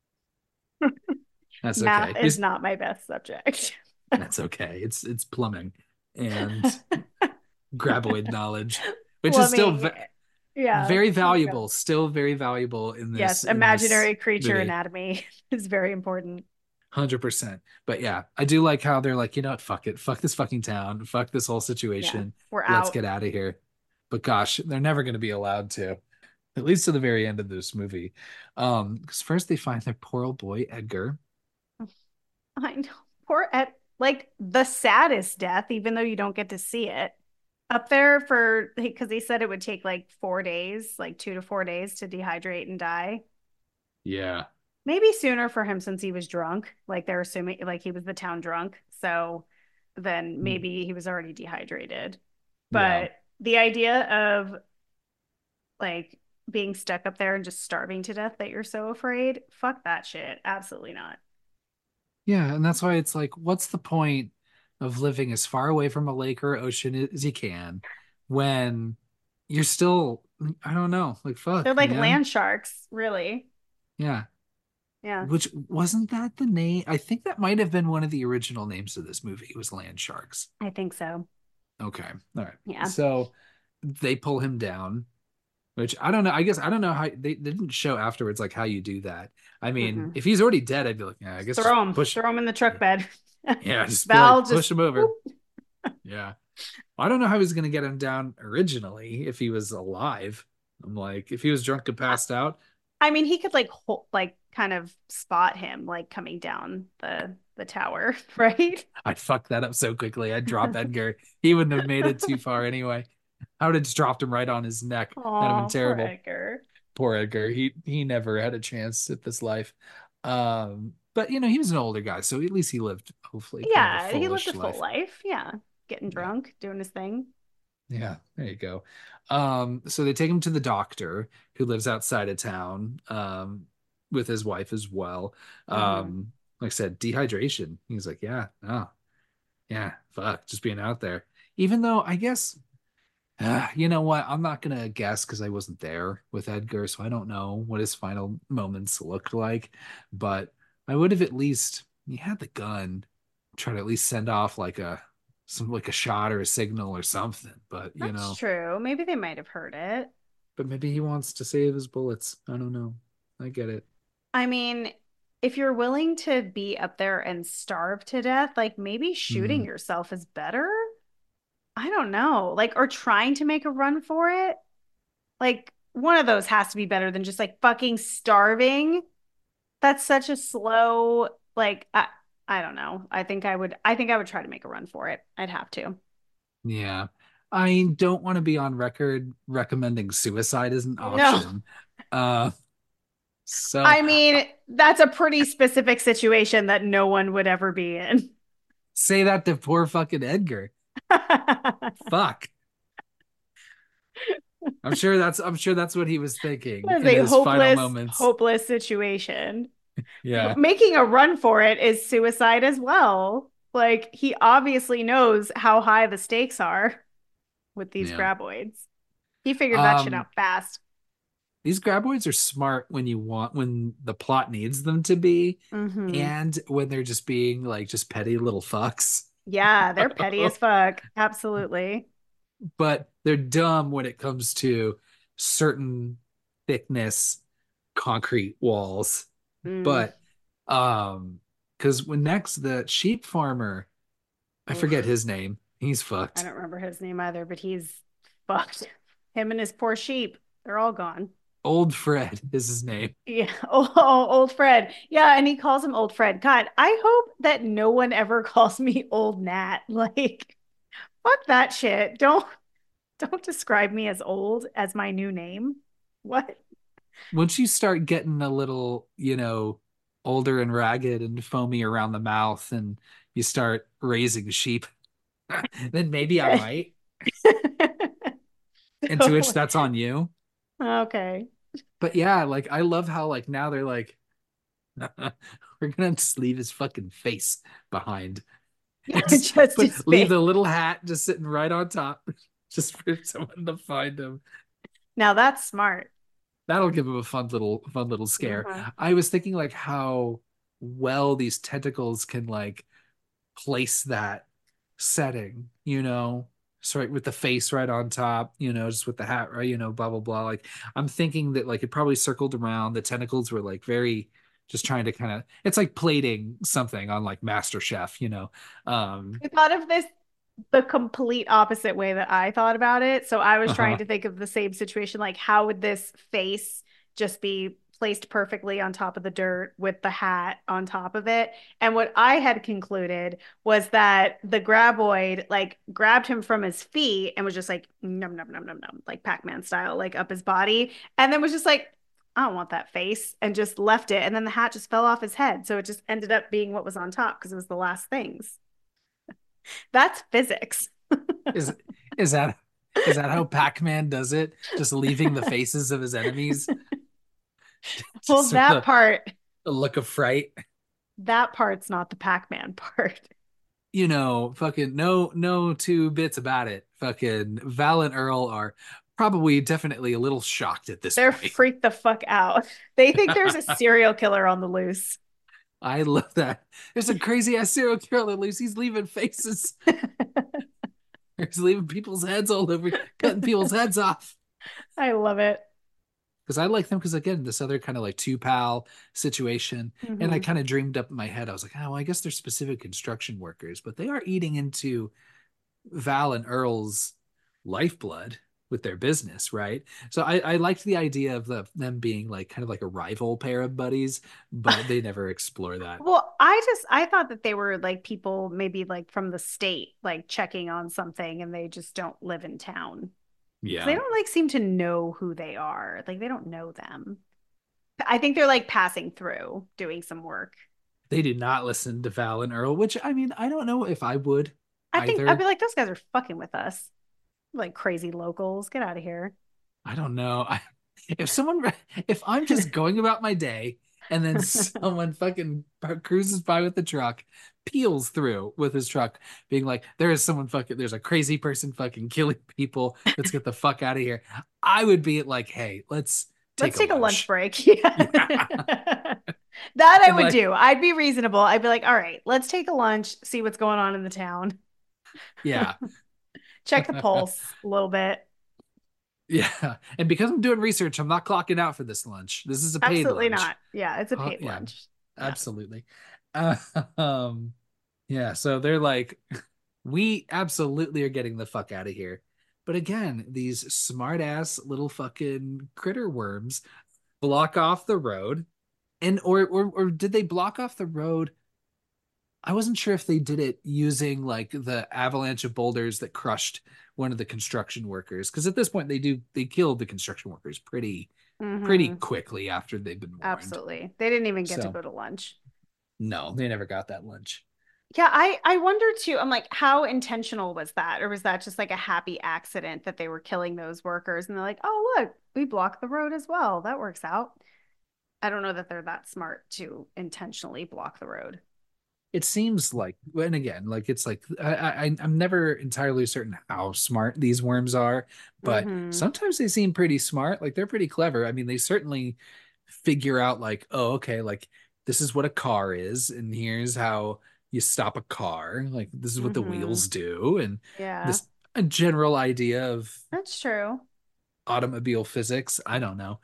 That's Math okay. is not my best subject. That's okay. It's plumbing and graboid knowledge, which is still Plumbing. Yeah, very there you go. valuable, still very valuable in Yes, this imaginary creature movie. anatomy is very important. 100%. But yeah, I do like how they're like, you know what, fuck it. Fuck this fucking town. Fuck this whole Yeah, situation. we're Let's out. get out of here. But gosh, they're never going to be allowed to, at least to the very end of this movie. Because first they find their poor old boy Edgar. I know. Poor Ed. like the saddest death, even though you don't get to see it. Up there for because he said it would take like 4 days, like 2 to 4 days to dehydrate and die. Yeah. Maybe sooner for him since he was drunk. Like they're assuming like he was the town drunk. So then Mm. maybe he was already dehydrated. Yeah. But the idea of like being stuck up there and just starving to death that you're so afraid, fuck that shit. Absolutely not. Yeah, and that's why it's like, what's the point of living as far away from a lake or ocean as you can when you're still, I don't know, like They're fuck, like man. land sharks, really. Yeah. Yeah, Which wasn't that the name? I think that might have been one of the original names of this movie. It was Land Sharks. I think so. Okay. All right. Yeah. So they pull him down, which I don't know. I guess I don't know how they didn't show afterwards like how you do that. I mean, Mm-mm. if he's already dead, I'd be like, yeah, I guess just Throw him, push. throw him in the truck bed. Yeah, just be Val like, just push him over. whoop. Yeah. I don't know how he was going to get him down originally if he was alive. I'm like, if he was drunk and passed out, I mean, he could like like kind of spot him like coming down the tower, right? I'd fuck that up so quickly. I'd drop Edgar. He wouldn't have made it too far anyway. I would have just dropped him right on his neck. That'd have been Oh, poor terrible. Edgar. Poor Edgar. He never had a chance at this life. But he was an older guy, so at least he lived hopefully kind of a Yeah, he lived a fullish full life. life. Yeah, getting Yeah. drunk, doing his thing. Yeah, there you go. So they take him to the doctor who lives outside of town, with his wife as well. Hmm. Like I said, dehydration. He's like, yeah, no, yeah, fuck, just being out there. Even though I guess, you know what? I'm not gonna guess because I wasn't there with Edgar, so I don't know what his final moments looked like. But I would have at least, he had the gun, try to at least send off like a shot or a signal or something. But That's true. Maybe they might have heard it. maybe he wants to save his bullets. I don't know. I get it. I mean, if you're willing to be up there and starve to death, like maybe shooting Mm, yourself is better. I don't know. Like, or trying to make a run for it. Like, one of those has to be better than just like fucking starving. That's such a slow, like, I don't know. I think I would try to make a run for it. I'd have to. yeah. I don't want to be on record recommending suicide as an No. option. Uh, so I mean, that's a pretty specific situation that no one would ever be in. say that to poor fucking Edgar. Fuck. I'm sure that's what he was thinking That is in a his final hopeless, moments. hopeless situation. Yeah. Making a run for it is suicide as well. Like, he obviously knows how high the stakes are with these Yeah. graboids. He figured that shit Um, out fast. these graboids are smart when the plot needs them to be, Hmm. and when they're just being like just petty little fucks. Yeah, they're petty as fuck. Absolutely. But they're dumb when it comes to certain thickness concrete walls. Mm. But because when next the sheep farmer, I forget Oof. his name, he's I fucked. don't remember his name either, but he's fucked. Him and his poor sheep, they're all gone. Old Fred is his name. Yeah. Oh, old Fred. Yeah, and he calls him old Fred. God, I hope that no one ever calls me old Nat. Like, fuck that shit. Don't describe me as old as my new name. What? Once you start getting a little, older and ragged and foamy around the mouth and you start raising sheep, then maybe I might. And to which So, that's on you. okay. But yeah, like I love how like now they're like, we're gonna just leave his fucking face behind. And just Just his leave face. the little hat just sitting right on top, just for someone to find him. Now that's smart. That'll give him a fun little scare. Uh-huh. I was thinking like how well these tentacles can like place that setting, so right with the face right on top, just with the hat, right, blah blah blah. Like I'm thinking that like it probably circled around. The tentacles were like very just trying to kind of, it's like plating something on like Master Chef, I thought of this the complete opposite way that I thought about it. So I was trying uh-huh. to think of the same situation. Like, how would this face just be placed perfectly on top of the dirt with the hat on top of it. And what I had concluded was that the graboid like grabbed him from his feet and was just like num num num num num, like Pac-Man style, like up his body, and then was just like, I don't want that face, and just left it. And then the hat just fell off his head. So it just ended up being what was on top because it was the last things. That's physics. Is is that is that how Pac-Man does it? Just leaving the faces of his enemies Well, just with a look of fright. that part's not the Pac-Man part. Fucking no two bits about it. Fucking Val and Earl are probably definitely a little shocked at this They're point. freaked the fuck out. They think there's a serial killer on the loose. I love that. There's a crazy ass serial killer loose. He's leaving faces. He's leaving people's heads all over, cutting people's heads off. I love it. Because I like them because again, this other kind of like two pal situation. And I Hmm. kind of dreamed up in my head. I was like, oh, well, I guess they're specific construction workers, but they are eating into Val and Earl's lifeblood with their business, right? So I liked the idea of them being like kind of like a rival pair of buddies, but they never explore that. Well, I thought that they were like people maybe like from the state, like checking on something and they just don't live in town. Because they Yeah. don't like seem to know who they are. Like they don't know them. I think they're like passing through, doing some work. They did not listen to Val and Earl, which I mean, I don't know if I would I think I'd be either. like, those guys are fucking with us. Like crazy locals. Get out of here. I don't know. If someone, if I'm just going about my day and then someone fucking cruises by with the truck, peels through with his truck, being like, there is someone fucking, there's a crazy person fucking killing people. Let's get the fuck out of here. I would be like, hey, let's take Let's a take a lunch lunch. break. Yeah. Yeah. That I And would like, do. I'd be reasonable. I'd be like, all right, let's take a lunch, see what's going on in the town, yeah. check the pulse a little bit. Yeah. And because I'm doing research, I'm not clocking out for this lunch. This is a paid Absolutely lunch. not. Yeah, it's a paid Yeah, lunch. Yeah. absolutely. Uh, um, yeah, so they're like, we absolutely are getting the fuck out of here. But again, these smart ass little fucking critter worms block off the road. And or did they block off the road? I wasn't sure if they did it using like the avalanche of boulders that crushed one of the construction workers. Because at this point they killed the construction workers pretty Hmm. quickly after they've been warned. Absolutely. They didn't even get to So go to lunch. no, they never got that lunch. Yeah, I wonder too. I'm like, how intentional was that? Or was that just like a happy accident that they were killing those workers and they're like, oh, look, we blocked the road as well. That works out. I don't know that they're that smart to intentionally block the road. It seems like, and again, like it's like I'm never entirely certain how smart these worms are, but Hmm. sometimes they seem pretty smart. Like they're pretty clever. I mean, they certainly figure out like, oh, okay, like this is what a car is, and here's how you stop a car. Like this is what the Hmm. wheels do, and Yeah, this a general idea of that's true. automobile physics. I don't know.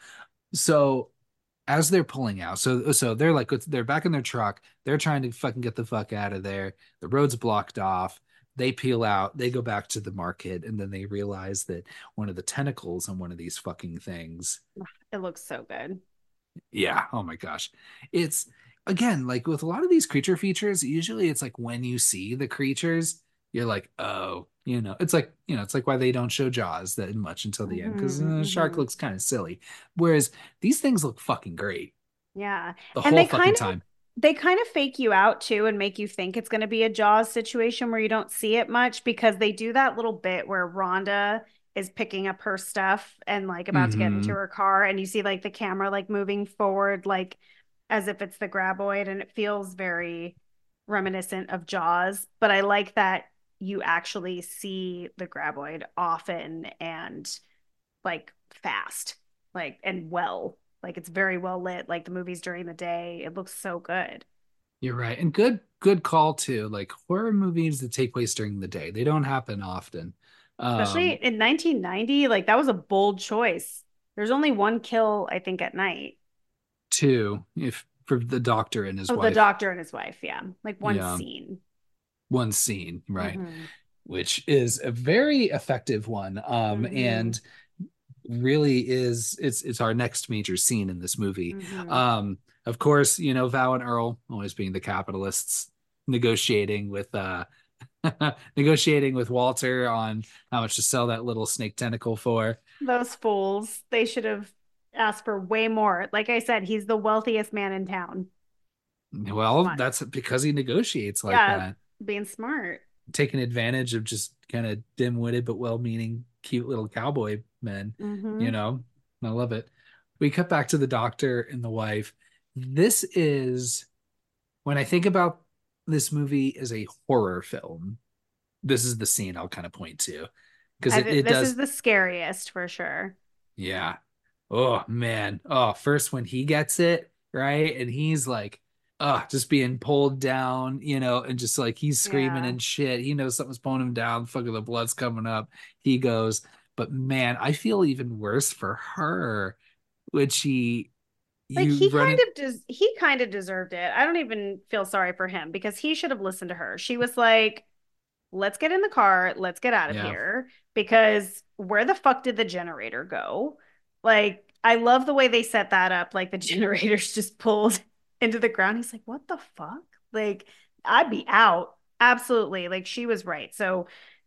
So as they're pulling out, so they're like they're back in their truck. They're trying to fucking get the fuck out of there. The road's blocked off. They peel out. They go back to the market, and then they realize that one of the tentacles on one of these fucking things. It looks so good. Yeah. Oh my gosh. It's again like with a lot of these creature features. Usually, it's like when you see the creatures, you're like, oh, it's like why they don't show Jaws that much until the end because Hmm. shark Hmm. looks kind of silly, whereas these things look fucking great Yeah. the And whole fucking time. they kind of fake you out too and make you think it's going to be a Jaws situation where you don't see it much because they do that little bit where Rhonda is picking up her stuff and like about to get into Hmm. her car and you see like the camera like moving forward like as if it's the graboid and it feels very reminiscent of Jaws, but I like that you actually see the graboid often and like fast, like and well. Like it's very well lit. Like the movies during the day, it looks so good. You're right. And good call too. Like horror movies that take place during the day, they don't happen often. Especially Um, in 1990, like that was a bold choice. There's only one kill, I think, at night. Two, if for the doctor and his Oh, the wife. doctor and his wife. Yeah. Like one Yeah, scene. one scene, right? Hmm. Which is a very effective one. Hmm. And really is it's our next major scene in this movie. Hmm. Of course, Val and Earl always being the capitalists negotiating with negotiating with Walter on how much to sell that little snake tentacle for. Those fools. They should have asked for way more. Like I said, he's the wealthiest man in town. Come Well, on. that's because he negotiates like Yeah, that, being smart. taking advantage of just kind of dim-witted but well-meaning, cute little cowboy men, you Hmm. know. I love it. We cut back to the doctor and the wife. This is when I think about this movie as a horror film, this is the scene I'll kind of point to because it This is does. the scariest for sure. Yeah. Oh man. Oh, first when he gets it, right? And he's like, just being pulled down, and just like he's screaming Yeah. and shit. He knows something's pulling him down. Fucking the blood's coming up. He goes, but man, I feel even worse for her when Like you run it. he kind of deserved it. I don't even feel sorry for him because he should have listened to her. She was like, let's get in the car, let's get out of Yeah. here because where the fuck did the generator go? Like, I love the way they set that up. Like, the generator's just pulled into the ground. He's like, what the fuck? Like, I'd be out. Absolutely. Like, she was right. So,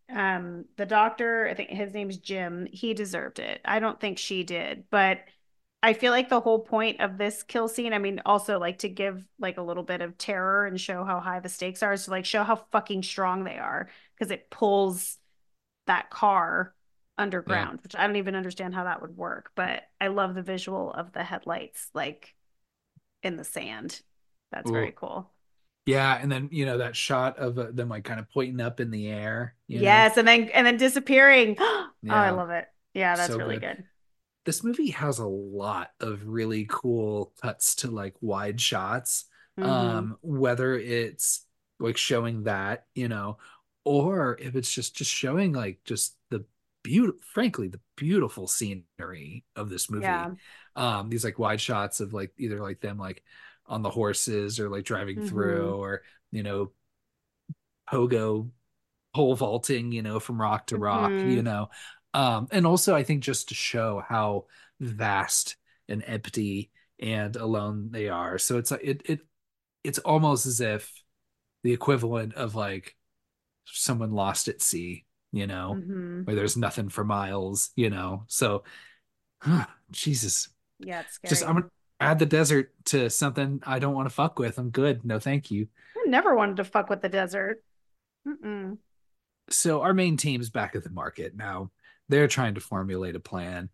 the doctor, I think his name's Jim, he deserved it. I don't think she did, but I feel like the whole point of this kill scene, I mean, also like to give like a little bit of terror and show how high the stakes are, is to like show how fucking strong they are because it pulls that car Yeah. underground, which I don't even understand how that would work, but I love the visual of the headlights like in the sand. That's very Oh, cool. yeah. And then, that shot of them like kind of pointing up in the air. Yes, and then disappearing. Oh, I Yeah. love it. Yeah, that's So really good. good. This movie has a lot of really cool cuts to like wide shots. Mm-hmm. Whether it's like showing that, or if it's just showing like just the frankly, the beautiful scenery of this movie. Yeah. These like wide shots of like either like them like on the horses or like driving through Mm-hmm. or, pogo pole vaulting, from rock to rock, Mm-hmm. And also I think just to show how vast and empty and alone they are. So it's like it's almost as if the equivalent of like someone lost at sea, Mm-hmm. where there's nothing for miles. So Jesus. Yeah, it's Just I'm scary. gonna add the desert to something I don't want to fuck with. I'm good. No, thank you. I never wanted to fuck with the desert. Mm-mm. So our main team's back at the market now. They're trying to formulate a plan.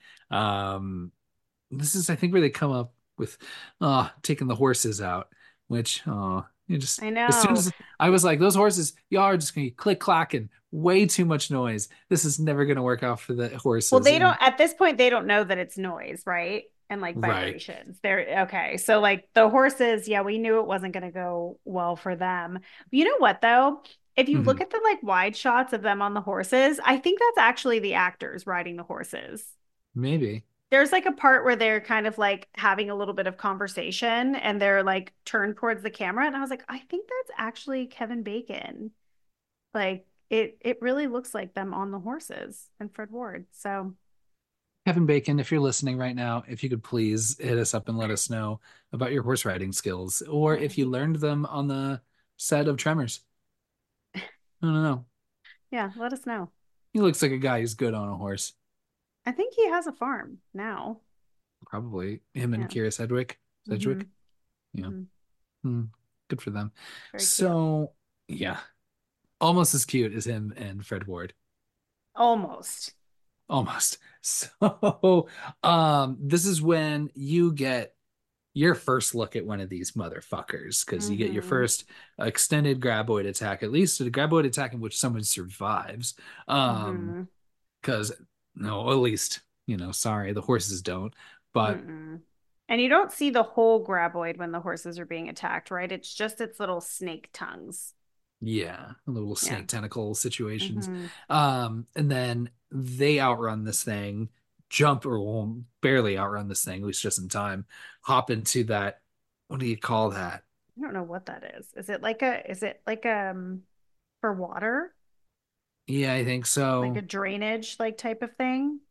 This is, I think, where they come up with taking the horses out, which you just I as soon know. as I was like, those horses, y'all are just gonna be click clacking, way too much noise. This is never gonna work out for the Well, horses. they And don't, at this point, they don't know that it's noise, right? And like right. vibrations. They're okay. So, like the horses, yeah, we knew it wasn't going to go well for them. You know what, though? If you Mhm. look at the like wide shots of them on the horses, I think that's actually the actors riding the horses. Maybe. There's like a part where they're kind of like having a little bit of conversation and they're like turned towards the camera. And I was like, I think that's actually Kevin Bacon. Like it really looks like them on the horses and Fred Ward. So Kevin Bacon, if you're listening right now, if you could please hit us up and let us know about your horse riding skills, or yeah, if you learned them on the set of Tremors. I don't know. yeah, let us know. He looks like a guy who's good on a horse. I think he has a farm now. Probably him and Yeah. Kira Mm-hmm. Sedgwick. Yeah. Mm-hmm. Hmm. Good for them. Very cute. So, yeah, almost as cute as him and Fred Ward. Almost. Almost. So, this is when you get your first look at one of these motherfuckers because you get your Mm-hmm. first extended graboid attack, at least a graboid attack in which someone survives. Mm-hmm. Because no, at least, sorry, the horses don't. But Mm-mm. And you don't see the whole graboid when the horses are being attacked, right? It's just its little snake tongues. yeah, little Yeah. snake tentacle situations. Mm-hmm. And then they outrun this thing, jump or will barely outrun this thing, at least just in time, hop into that. What do you call that? I don't know what that is. Is it like for water? Yeah, I think Like a so. drainage like type of thing?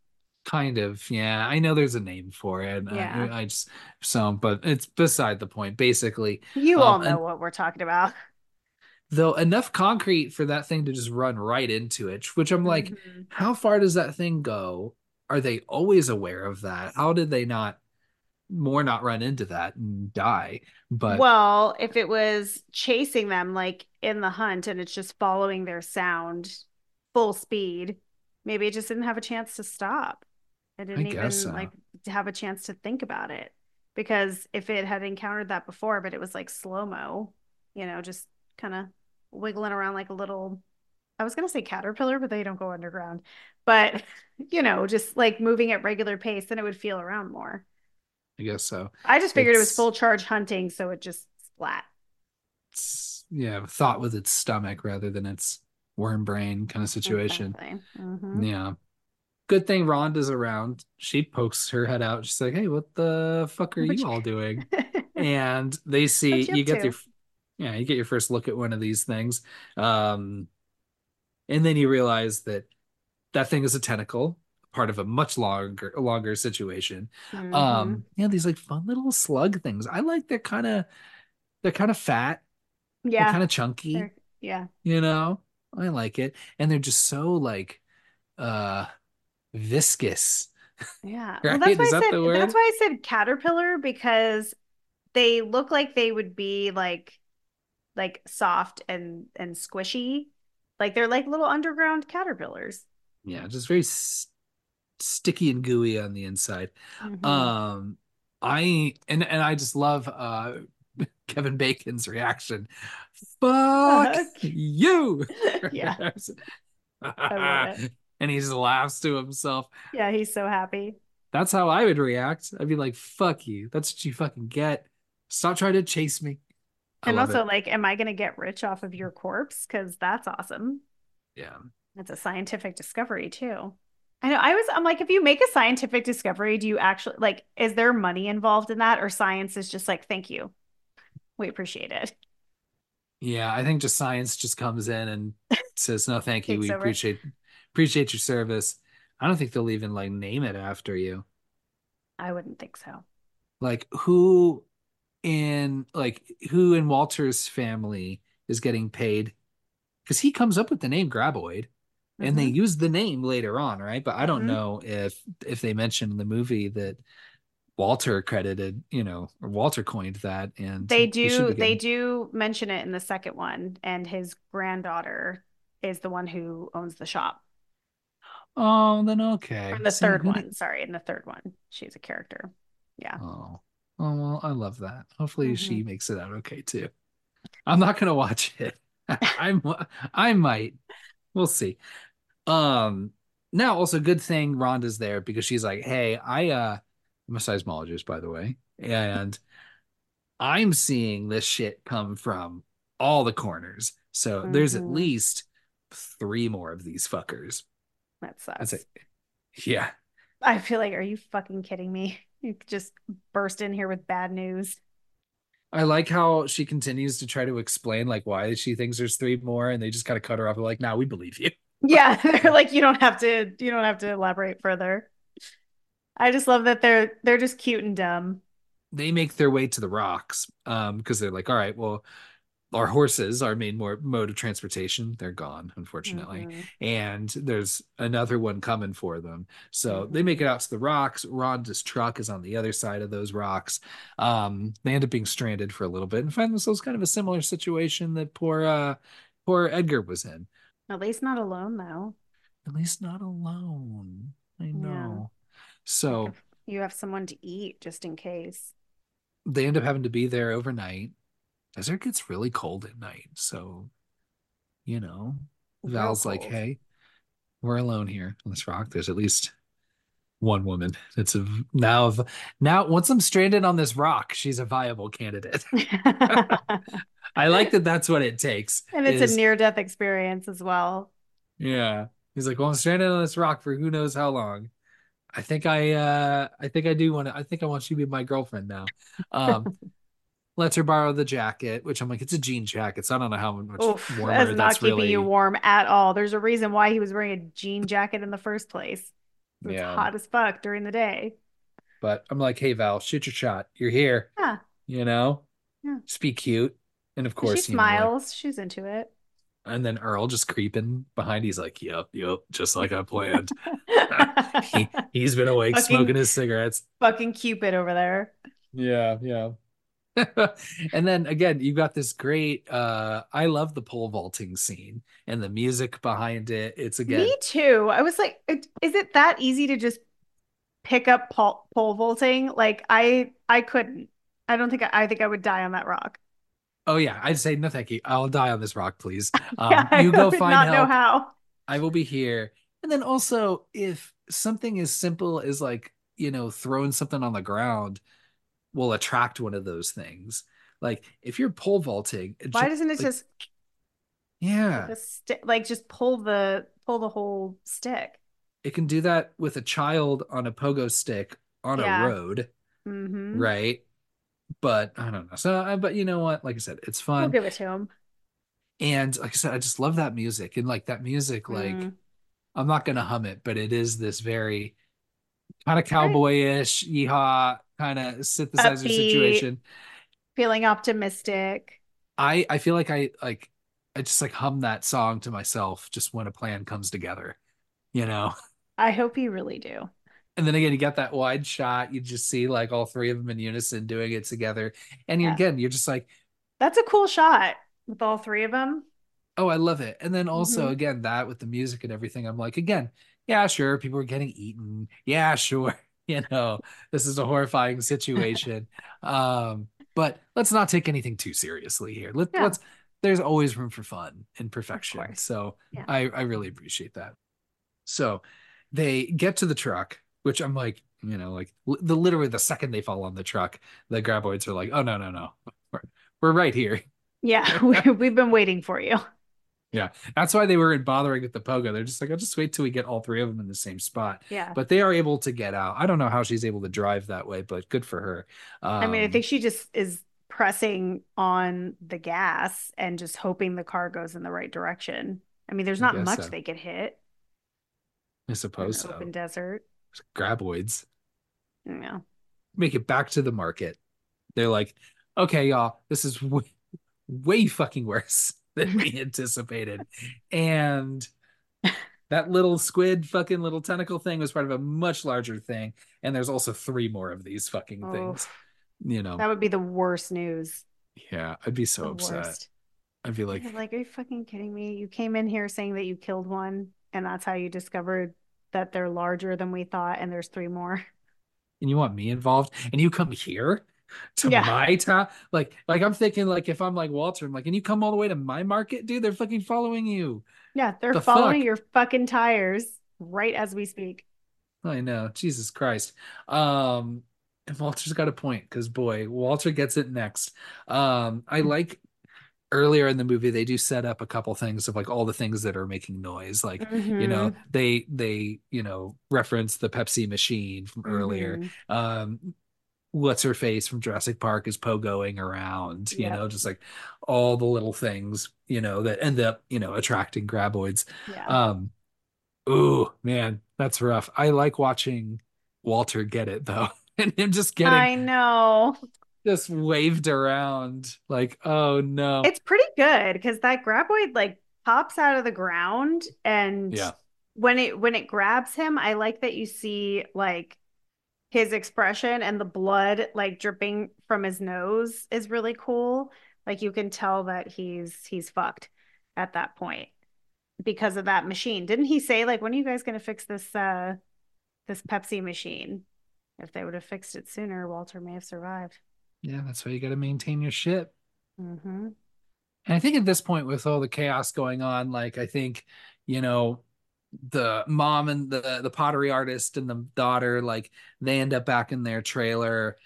Kind of, yeah. I know there's a name for it. Yeah. I just so, but it's beside the point. Basically, You all know and what we're talking about. though enough concrete for that thing to just run right into it, which I'm like, Hmm. how far does that thing go? Are they always aware of that? How did they not run into that and die? But Well, if it was chasing them like in the hunt and it's just following their sound full speed, maybe it just didn't have a chance to stop. It I didn't guess even so. like have a chance to think about it. Because if it had encountered that before, but it was like slow-mo, just kind of wiggling around like a little, I was gonna say caterpillar, but they don't go underground. But just like moving at regular pace, then it would feel around more. I guess so. I just figured it was It's full charge hunting, so it just splat. it's yeah, thought with its stomach rather than its worm brain kind of situation. Exactly. Hmm. Yeah. Good thing Rhonda's around. She pokes her head out. She's like, "Hey, what the fuck are What you you, all doing?" And they see what you up you get your to? yeah, you get your first look at one of these things. Um, and then you realize that that thing is a tentacle, part of a much longer situation. Hmm. Yeah, these like fun little slug things. I like they're kind of fat, they're Yeah. kind of chunky, There- Yeah. you know. I like it. And they're just so like uh viscous, Yeah. Well, right? Is that the that's word? why I said caterpillar because they look like they would be like soft and squishy. Like they're like little underground caterpillars. Yeah, just very sticky and gooey on the inside. Hmm. Um, and I just love Kevin Bacon's reaction. Fuck Fuck. you. Yeah, I love it. And he just laughs to himself. Yeah, he's so happy. That's how I would react. I'd be like, fuck you. That's what you fucking get. Stop trying to chase me. I And love also, it. like, am I going to get rich off of your corpse? Because that's awesome. Yeah. It's a scientific discovery too. I know. I'm like, if you make a scientific discovery, do you actually like, is there money involved in that? Or science is just like, thank you. We appreciate it. Yeah, I think just science just comes in and says, no, thank you. Takes We over. appreciate your service. I don't think they'll even like name it after you. I wouldn't think so. Like who in Walter's family is getting paid? Because he comes up with the name Graboid and they Hmm. use the name later on, right? But I don't Hmm. know if they mentioned in the movie that Walter credited, or Walter coined that and he should be They getting. do mention it in the second one, and his granddaughter is the one who owns the shop. Oh, then Or okay. in the See, third who one. Sorry, in the third one. She's a character. Yeah. Oh. Oh well, I love that. Hopefully Hmm. she makes it out okay too. I'm not gonna watch it. I'm I might. We'll see. Um Now also good thing Rhonda's there because she's like, hey, I'm a seismologist, by the way, and I'm seeing this shit come from all the corners. So there's at Hmm. least three more of these fuckers. That That's sucks. it. Yeah. I feel like, are you fucking kidding me? You just burst in here with bad news. I like how she continues to try to explain like why she thinks there's three more, and they just kind of cut her off. They're like, "Nah, we believe you." Yeah, they're like, you don't have to elaborate further. I just love that they're just cute and dumb. They make their way to the rocks, because they're like, "All right, well, our horses, our main more mode of transportation, they're gone, unfortunately, Hmm. and there's another one coming for them." So they make Hmm. it out to the rocks. Rhonda's truck is on the other side of those rocks. They end up being stranded for a little bit and find themselves kind of a similar situation that poor Edgar was in. At least not alone though. At least not alone. I Yeah. know. Like So if you have someone to eat just in case. they end up having to be there overnight. Desert gets really cold at night. So, you know, Real Val's like, cold. hey, we're alone here on this rock. There's at least one woman. It's a now once I'm stranded on this rock, she's a viable candidate. I like that that's what it takes And it's a is near-death experience as well. yeah. He's like, well, I'm stranded on this rock for who knows how long. I think I do want to I think I want you to be my girlfriend now. Um Lets her borrow the jacket, which I'm like, it's a jean jacket, so I don't know how much Oof, that's warmer not that's keeping you really. warm at all. There's a reason why he was wearing a jean jacket in the first place. It's Yeah. hot as fuck during the day. But I'm like, hey Val, shoot your shot. You're here, Yeah. you know? Yeah. Just be cute. And of She course, like, smiles. She's into it. and then Earl just creeping behind. He's like, yep, yep, just like I planned. He's been awake Fucking smoking his cigarettes. fucking Cupid over there. Yeah, yeah. And then again, you got this great I love the pole vaulting scene and the music behind it. It's again, Me too. I was like, is it that easy to just pick up pole vaulting? Like I couldn't. I don't think I think I would die on that rock. oh yeah, I'd say no thank you. I'll die on this rock, please. Yeah, You I go would find not know help. how. I will be here. And then also if something as simple as like, throwing something on the ground will attract one of those things. Like if you're pole vaulting, it Why just doesn't it like just like yeah, a stick like just pull the whole stick? it can do that with a child on a pogo stick on a Yeah. road, Mm-hmm. right? But I don't know. So, but you know what? Like I said, it's We'll fun. give it to him. And like I said, I just love that music. And like that music, like Mm. I'm not gonna hum it, but it is this very kind of Right. cowboyish, yeehaw kind of synthesizer Upbeat, situation. feeling optimistic. I feel like I just like hum that song to myself just when a plan comes together, you know? I hope you really do. And then again, you got that wide shot. You just see like all three of them in unison doing it together. And Yeah. you're just like, That's a cool shot with all three of them. oh, I love it. And then also Hmm. again, that with the music and everything, I'm like, again, yeah, sure, people are getting eaten. Yeah, sure. This is a horrifying situation. But let's not take anything too seriously here. Yeah, Let's there's always room for fun and of perfection. course. So Yeah. I really appreciate that. So they get to the truck, which I'm like, like literally the second they fall on the truck, the graboids are like, oh no, no, no. We're right here. Yeah, we've been waiting for you. Yeah, that's why they weren't bothering with the pogo. They're just like, I'll just wait till we get all three of them in the same spot. Yeah. But they are able to get out. I don't know how she's able to drive that way, but good for her. I mean, I Um, think she just is pressing on the gas and just hoping the car goes in the right direction. I mean, there's I not guess much so. they could hit I in an suppose open so. desert. Graboids Yeah. make it back to the market. They're like, okay, y'all, this is way fucking worse than we anticipated. And that little squid fucking little tentacle thing was part of a much larger thing. And there's also three more of these fucking Oh, things. You know, that would be the worst news. yeah, I'd be The so upset. worst. I'd be Yeah, like, like, are you fucking kidding me? You came in here saying that you killed one, and that's how you discovered that they're larger than we thought, and there's three more. and you want me involved? And you come here to Yeah. my town? Like I'm thinking like if I'm like Walter, I'm like, and you come all the way to my market, dude? They're fucking following you. Yeah, they're The following fuck? your fucking tires right as we speak. I know. Jesus Christ. And Walter's got a point because boy, Walter gets it next. I like earlier in the movie they do set up a couple things of like all the things that are making noise. Like, Mm-hmm. they, reference the Pepsi machine from earlier. Mm-hmm. What's her face from Jurassic Park is pogoing around, Yep. just like all the little things, that end up, attracting graboids. Yeah. Um, Ooh, man, that's rough. I like watching Walter get it though, and him just getting I know. just waved around like, oh no. It's pretty good because that graboid like pops out of the ground and Yeah, when it grabs him, I like that you see like his expression and the blood like dripping from his nose is really cool. Like you can tell that he's fucked at that point because of that machine. Didn't he say like when are you guys gonna fix this Pepsi machine? If they would have fixed it sooner, Walter may have survived. yeah, that's why you got to maintain your ship. Mm-hmm. And I think at this point, with all the chaos going on, like I think, you know, the mom and the pottery artist and the daughter, like they end up back in their trailer.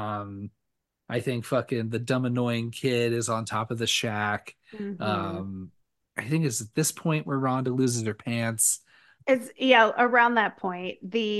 I think fucking the dumb annoying kid is on top of the shack. Mm-hmm. Um, I think it's at this point where Rhonda loses her pants. It's yeah, around that point.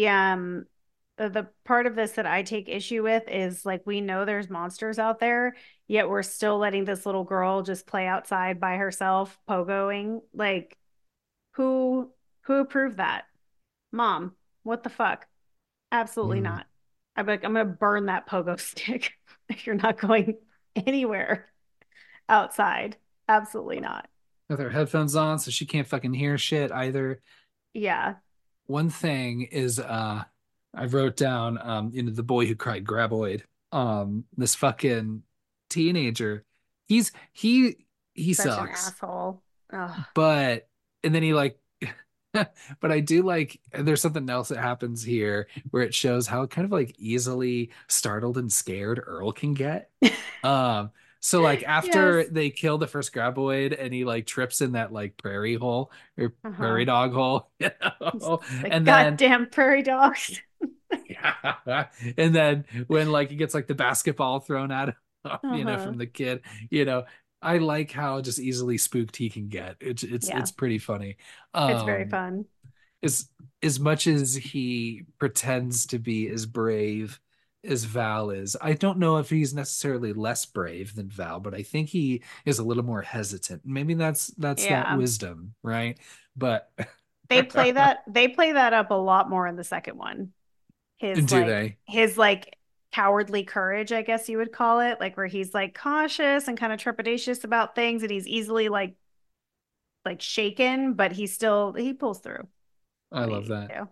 The part of this that I take issue with is like we know there's monsters out there, yet we're still letting this little girl just play outside by herself, pogoing. Like who who approved that? Mom. What the fuck? Absolutely Mm. not. I'm like, I'm gonna burn that pogo stick if you're not going anywhere outside. Absolutely not. With her headphones on, so she can't fucking hear shit either. Yeah. One thing is I wrote down the boy who cried graboid. This fucking teenager. He's he Such an sucks. asshole. Ugh. But and then he like but I do like there's something else that happens here where it shows how kind of like easily startled and scared Earl can get. Um, so like after Yes. they kill the first graboid and he like trips in that like prairie hole or Uh-huh. prairie dog hole, Like and then goddamn prairie dogs. yeah, and then when like he gets like the basketball thrown at him, Uh-huh. from the kid, you know, I like how just easily spooked he can get. Yeah. It's pretty funny. It's very Um, fun. as as much as he pretends to be as brave as Val is, I don't know if he's necessarily less brave than Val, but I think he is a little more hesitant. Maybe that's that Yeah. wisdom, right? But They play that up a lot more in the second one. His do like they? his like cowardly courage, I guess you would call it, like where he's like cautious and kind of trepidatious about things and he's easily like shaken, but he pulls through I when he love needs that. to.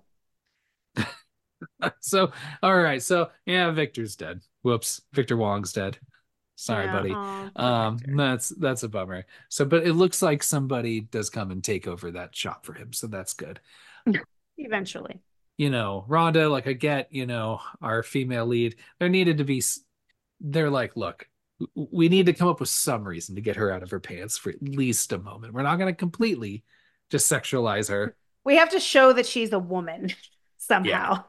So, all right. So, yeah, Victor's dead. Whoops. Victor Wong's dead. Sorry, Yeah, buddy. oh, poor Victor. That's a bummer. So, but it looks like somebody does come and take over that shop for him. So that's good. Eventually. Rhonda, like I get, our female lead, there needed to be, they're like, look, we need to come up with some reason to get her out of her pants for at least a moment. We're not going to completely just sexualize her. We have to show that she's a woman Yeah. somehow.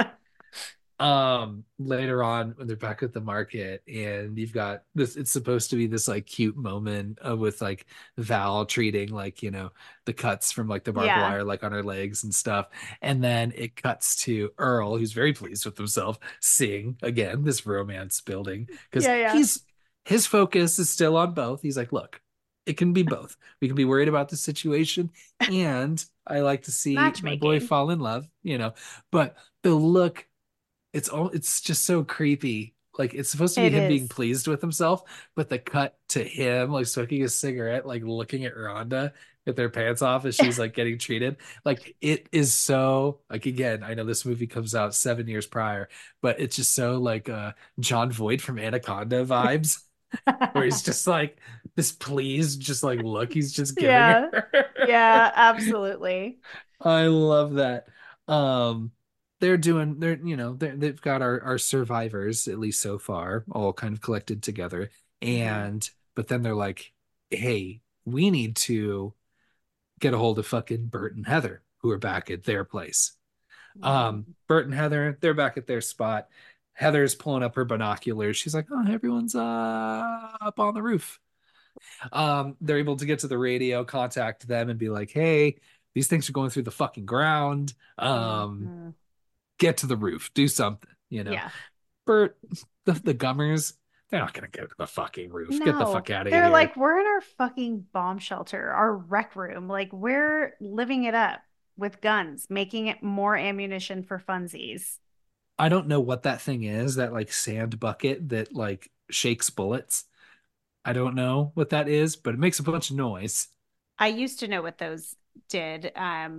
Later on when they're back at the market and you've got this, it's supposed to be this like cute moment with like Val treating like the cuts from like the barbed Yeah. wire like on her legs and stuff, and then it cuts to Earl, who's very pleased with himself, seeing again this romance building because Yeah, yeah. his focus is still on both. He's like, look, it can be both. We can be worried about the situation, and I like to see my boy Matchmaking. fall in love, but the look, it's just so creepy. Like it's supposed to be It him being is. pleased with himself, but the cut to him like smoking a cigarette, like looking at Rhonda with their pants off as she's like getting treated. Like it is so like again, I know this movie comes out 7 years prior, but it's just so like John Voight from Anaconda vibes, where he's just like this pleased, just like look he's just giving Yeah. her. Yeah, absolutely. I love that. Um, they've got our survivors, at least so far, all kind of collected together. Hmm. And but then they're like, hey, we need to get a hold of fucking Bert and Heather, who are back at their place. Bert and Heather, they're back at their spot. Heather's pulling up her binoculars. She's like, oh, everyone's up on the roof. They're able to get to the radio, contact them, and be like, "Hey, these things are going through the fucking ground. Hmm. Get to the roof, do something." Yeah. Bert, the Gummers, they're not gonna go to the fucking roof. Get the No, fuck out of they're here. like, we're in our fucking bomb shelter, our rec room. Like, we're living it up with guns, making it more ammunition for funsies. I don't know what that thing is, that like sand bucket that like shakes bullets. I don't know what that is, but it makes a bunch of noise. I used to know what those did,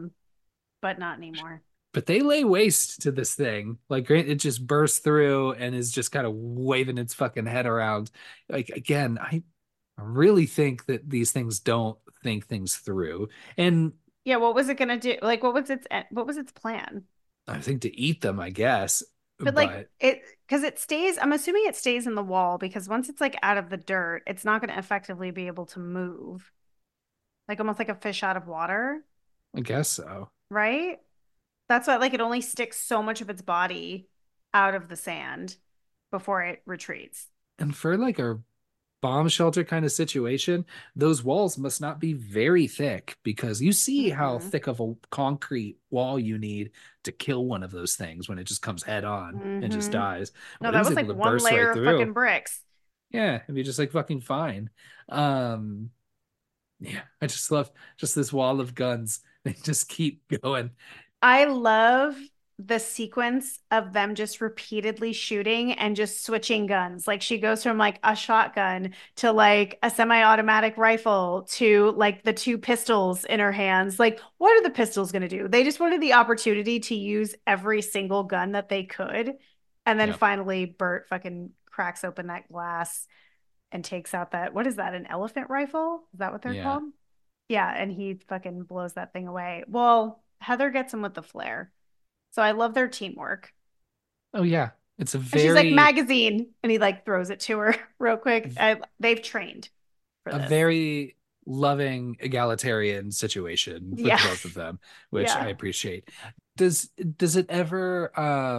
but not anymore. But they lay waste to this thing. Like it just bursts through and is just kind of waving its fucking head around. Like again, I really think that these things don't think things through. And Yeah, what was it gonna do? Like, what was its plan? I think to eat them, I guess. But like But because it stays, I'm assuming it stays in the wall because once it's like out of the dirt, it's not going to effectively be able to move. Like almost like a fish out of water, I guess so. right? That's why like it only sticks so much of its body out of the sand before it retreats. And for like a bomb shelter kind of situation, those walls must not be very thick because you see how Mm-mm. thick of a concrete wall you need to kill one of those things when it just comes head on and just Mm-hmm. dies. No, But it that was was able like to one burst layer right of through. fucking bricks. Yeah, it'd be just like fucking fine. Um, yeah, I just love just this wall of guns. They just keep going. I love the sequence of them just repeatedly shooting and just switching guns. Like she goes from like a shotgun to like a semi-automatic rifle to like the two pistols in her hands. Like, what are the pistols going to do? They just wanted the opportunity to use every single gun that they could. And then Yeah. finally, Bert fucking cracks open that glass and takes out that, what is that, an elephant rifle? Is that what they're Yeah. called? Yeah, and he fucking blows that thing away. Well, Heather gets him with the flare. So I love their teamwork. Oh yeah. It's a And she's like, very magazine. And he like throws it to her real quick. They've trained for a this. very loving egalitarian situation with Yeah. the both of them, which I Yeah. appreciate. Does it ever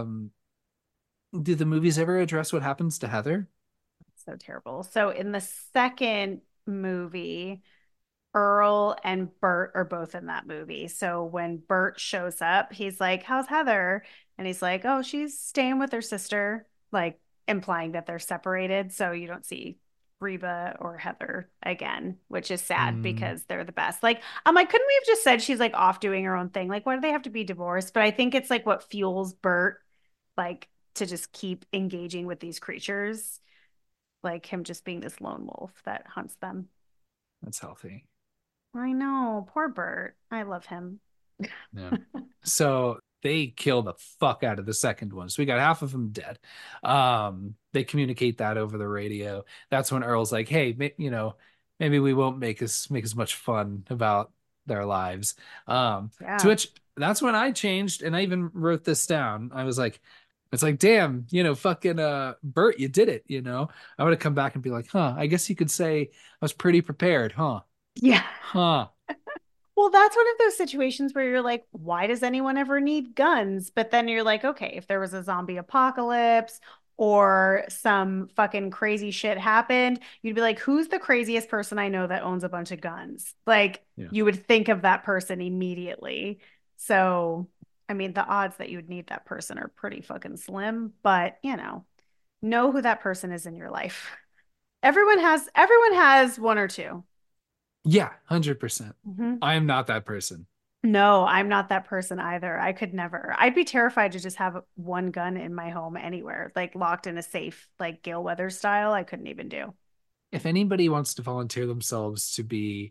do the movies ever address what happens to Heather? So terrible. So in the second movie, Earl and Bert are both in that movie. So when Bert shows up, he's like, how's Heather? And he's like, oh, she's staying with her sister, like implying that they're separated. So you don't see Reba or Heather again, which is sad Mm, because they're the best. Like, I'm like, couldn't we have just said she's like off doing her own thing? Like, why do they have to be divorced? But I think it's like what fuels Bert, like, to just keep engaging with these creatures, like him just being this lone wolf that hunts them. that's healthy. I know, poor Bert. I love him. Yeah. So they kill the fuck out of the second one. So we got half of them dead. They communicate that over the radio. That's when Earl's like, "Hey, maybe we won't make as much fun about their lives." To Yeah. which that's when I changed, and I even wrote this down. I was like, "It's like, damn, fucking Bert, you did it." I would have come back and be like, "Huh? I guess you could say I was pretty prepared, huh? Yeah. Huh? Well, that's one of those situations where you're like, why does anyone ever need guns? But then you're like, okay, if there was a zombie apocalypse or some fucking crazy shit happened, you'd be like, who's the craziest person I know that owns a bunch of guns? Like, Yeah." you would think of that person immediately. So, I mean, the odds that you would need that person are pretty fucking slim, but know who that person is in your life. Everyone has one or two. Yeah, 100%. Mhm. I am not that person. No, I'm not that person either. I could never. I'd be terrified to just have one gun in my home anywhere, like locked in a safe, like Gale Weather style. I couldn't even do. If anybody wants to volunteer themselves to be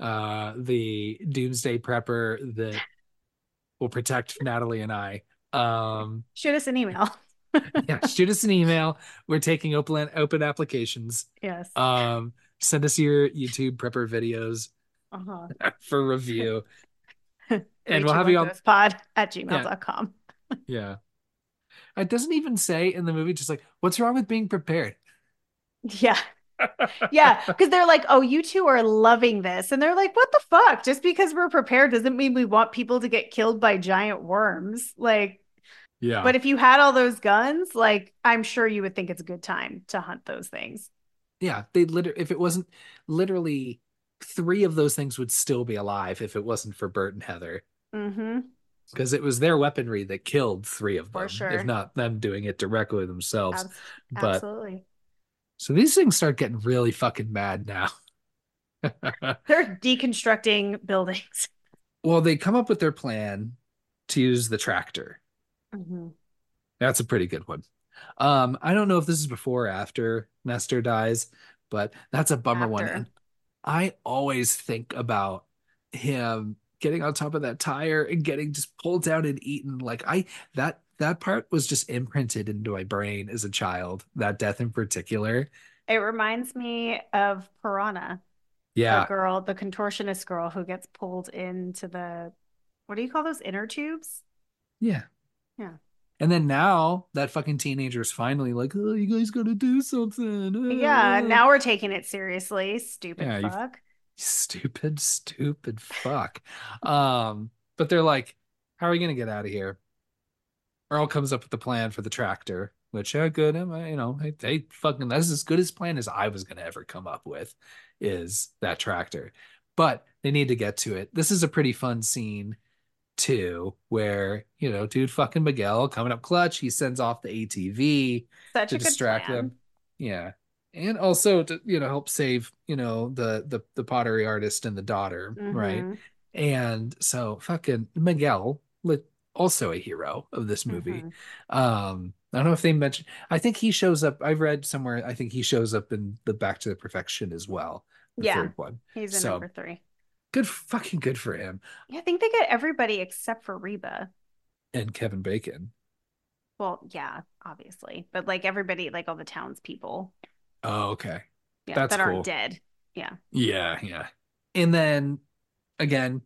the doomsday prepper that will protect Natalie and I, Shoot us an email. yeah, shoot us an email. We're taking open applications. Yes. Send us your YouTube prepper videos Uh-huh. for review, and we'll have you on. H2OGhostpod at Yeah, gmail.com. yeah. It doesn't even say in the movie, just like, what's wrong with being prepared? Yeah. Yeah. Because they're like, oh, you two are loving this. And they're like, what the fuck? Just because we're prepared doesn't mean we want people to get killed by giant worms. Like, Yeah. but if you had all those guns, like, I'm sure you would think it's a good time to hunt those things. Yeah, they literally, if it wasn't literally three of those things would still be alive if it wasn't for Bert and Heather, Mm-hmm. because it was their weaponry that killed three of For them, if sure. not them doing it directly themselves. But Absolutely. so these things start getting really fucking mad now. They're deconstructing buildings. Well, they come up with their plan to use the tractor. Mm-hmm. That's a pretty good one. I don't know if this is before or after Nestor dies, but that's a bummer one. After. And I always think about him getting on top of that tire and getting just pulled down and eaten. Like that part was just imprinted into my brain as a child, that death in particular. It reminds me of Piranha, the Yeah. girl, the contortionist girl who gets pulled into the, what do you call those, inner tubes? Yeah. Yeah. And then now that fucking teenager's finally like, oh, you guys gotta do Yeah. something. Now we're taking it seriously. Stupid Yeah, you fuck. stupid fuck. But they're like, how are we gonna get out of here? Earl comes up with the plan for the tractor, which good. They fucking that's as good as plan as I was gonna ever come up with, is that tractor. But they need to get to it. This is a pretty fun scene too, where dude fucking Miguel coming up clutch. He sends off the ATV Such to a good distract them. plan. Yeah. And also to, help save, the pottery artist and the daughter, right? Mm-hmm. And so fucking Miguel, also a hero of this movie. Hmm. I don't know if they mentioned, I think he shows up. I've read somewhere, I think he shows up in the Back to the Perfection as well, the Yeah, third one. he's in So number three. fucking good for him. Yeah, I think they get everybody except for Reba. And Kevin Bacon. Well, yeah, obviously, but like everybody, like all the townspeople, Oh, okay. yeah, That's that aren't cool. dead. Yeah. Yeah, yeah. And then again,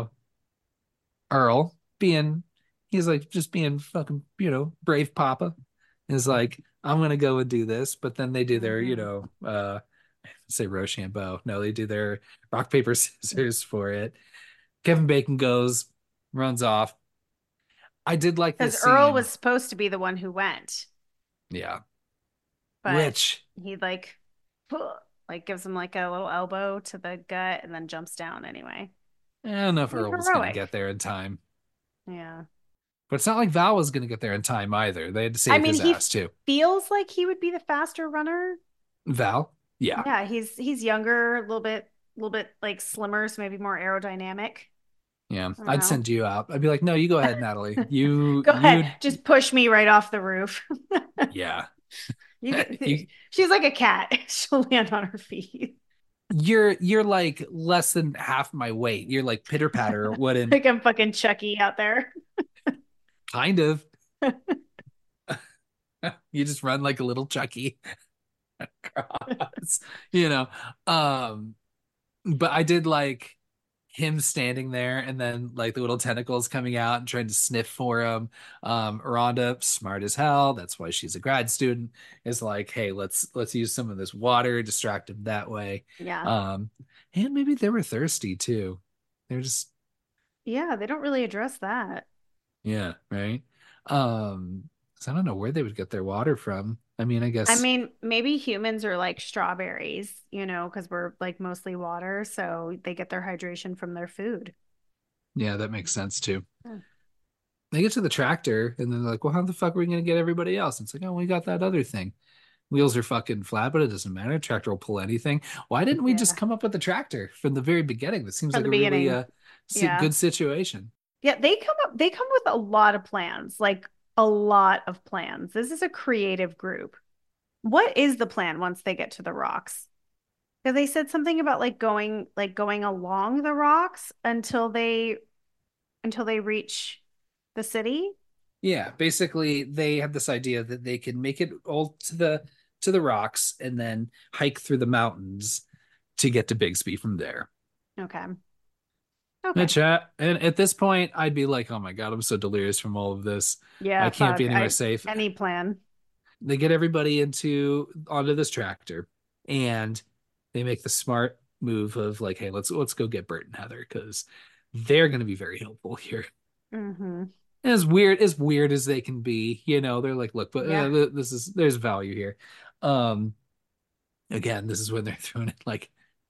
Earl being, he's like just being fucking, brave papa is like, I'm gonna go and do this. But then they do their, Hmm. say Rochambeau. No, they do their rock, paper, scissors for it. Kevin Bacon goes, runs off. I did like Because this Earl scene. was supposed to be the one who went, Yeah. but Which, he like gives him like a little elbow to the gut and then jumps down anyway. I don't know if Pretty Earl was gonna get heroic. there in time. Yeah. But it's not like Val was gonna get there in time either. They had to I save mean, his he ass too. feels like he would be the faster runner. Val? Yeah. Yeah, he's younger, a little bit like slimmer, so maybe more aerodynamic. Yeah. I don't I'd know. send you out. I'd be like, no, you go ahead, Natalie. Go ahead, just push me right off the roof. Yeah. You, You she's like a cat. She'll land on her feet. you're like less than half my weight. You're like pitter patter wooden, Like I'm fucking Chucky out there. kind of. You just run like a little Chucky across, you know. Um, but I did like him standing there and then like the little tentacles coming out and trying to sniff for him. Rhonda, smart as hell. That's why she's a grad student, is like, hey, let's use some of this water, distract him that way. Yeah. Um, and maybe they were thirsty too. They're just Yeah, they don't really address that. Yeah, right. So I don't know where they would get their water from. I mean, I I guess mean, maybe humans are like strawberries, because we're like mostly water, so they get their hydration from their food. yeah, that makes sense too. Hmm. They get to the tractor and then they're like, well, how the fuck are we gonna get everybody else? It's like, oh, we got that other thing. Wheels are fucking flat, but it doesn't matter. Tractor will pull anything. Why didn't we just Yeah. come up with the tractor from the very beginning? That seems From like the a really beginning. Yeah. good situation. Yeah, they come with a lot of plans, like a lot of plans. This is a creative group. What is the plan once they get to the rocks? Because they said something about like going along the rocks until they reach the city. Yeah, basically they have this idea that they can make it all to the rocks and then hike through the mountains to get to Bigsby from there. Okay. Okay. Which, and at this point, I'd be like, oh my God, I'm so delirious from all of this. I Yeah, can't be fuck. anywhere I safe. any plan. They get everybody onto this tractor and they make the smart move of like, hey, let's go get Bert and Heather because they're going to be very helpful here. Hmm. And as weird as they can be, they're like, look, but Yeah. there's value here. Um, Again, this is when they're throwing it like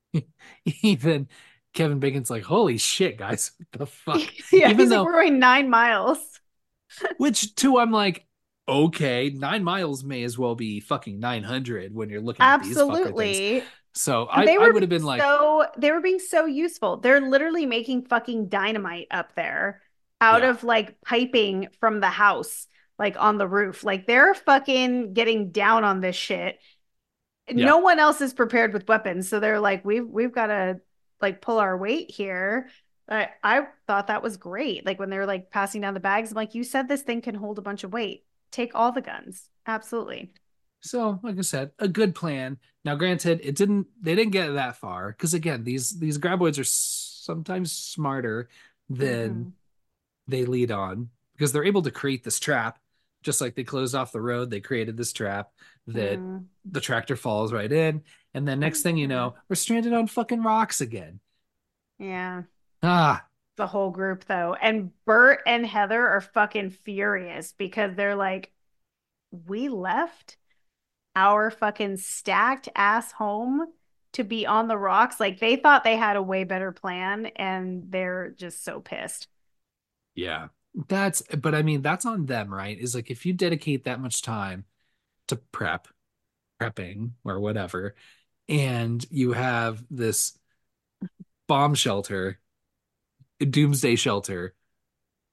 even Kevin Bacon's like, holy shit, guys, what the fuck? Yeah, Even he's like, though we're going 9 miles. Which two I'm like, okay, 9 miles may as well be fucking 900 when you're looking at these fucker things. Absolutely. So And I would have been like, they were being so useful. They're literally making fucking dynamite up there out yeah, of like piping from the house, like on the roof. Like they're fucking getting down on this shit. yeah. No one else is prepared with weapons, so they're like, we've got to like pull our weight here. I thought that was great. Like when they were like passing down the bags, I'm like, you said this thing can hold a bunch of weight. Take all the guns. Absolutely. So like I said, a good plan. Now, granted, they didn't get that far because again, these graboids are sometimes smarter than Hmm. they lead on because they're able to create this trap. Just like they closed off the road, they created this trap that Mm. the tractor falls right in. And then next thing you Yeah. know, we're stranded on fucking rocks again. Yeah. Ah, The whole group though. And Bert and Heather are fucking furious because they're like, we left our fucking stacked ass home to be on the rocks. Like they thought they had a way better plan and they're just so pissed. yeah. But I mean, that's on them, right? Is like if you dedicate that much time to prepping or whatever, and you have this bomb shelter, doomsday shelter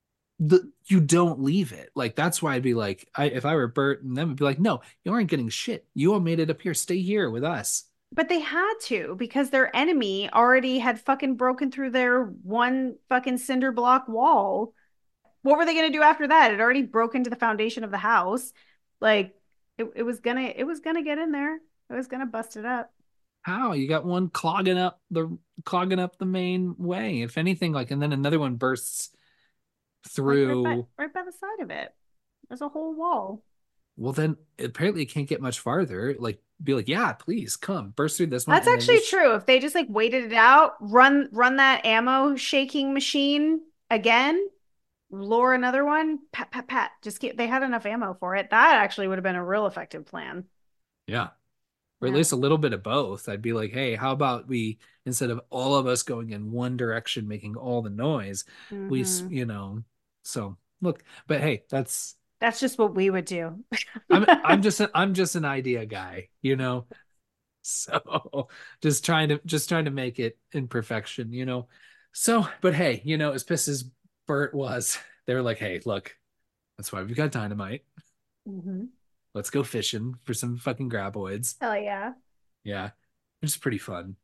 you don't leave it. Like that's why I'd be like, if I were Bert and them, would be like, no, you aren't getting shit. You all made it up here. Stay here with us. But they had to because their enemy already had fucking broken through their one fucking cinder block wall. What were they going to do after that? It already broke into the foundation of the house. Like it was gonna get in there. It was gonna bust it up. How? You got one clogging up the main way. If anything, like, and then another one bursts Like right by through. right by the side of it. There's a whole wall. Well, then apparently it can't get much farther. Like, be like, yeah, please come, burst through this one, That's and then actually just true. If they just like waited it out, run that ammo shaking machine again, lure another one, pat pat pat. Just get they had enough ammo for it. That actually would have been a real effective plan. yeah, or at Yeah. least a little bit of both. I'd be like, hey, how about we, instead of all of us going in one direction, making all the noise, we, Hmm. so look, but hey, That's just what we would do. I'm just an idea guy. So just trying to make it in perfection. So, but hey, as pissed as Bert was, they were like, hey, look, that's why we've got dynamite. Hmm. Let's go fishing for some fucking graboids. Hell yeah. Yeah, it's pretty fun.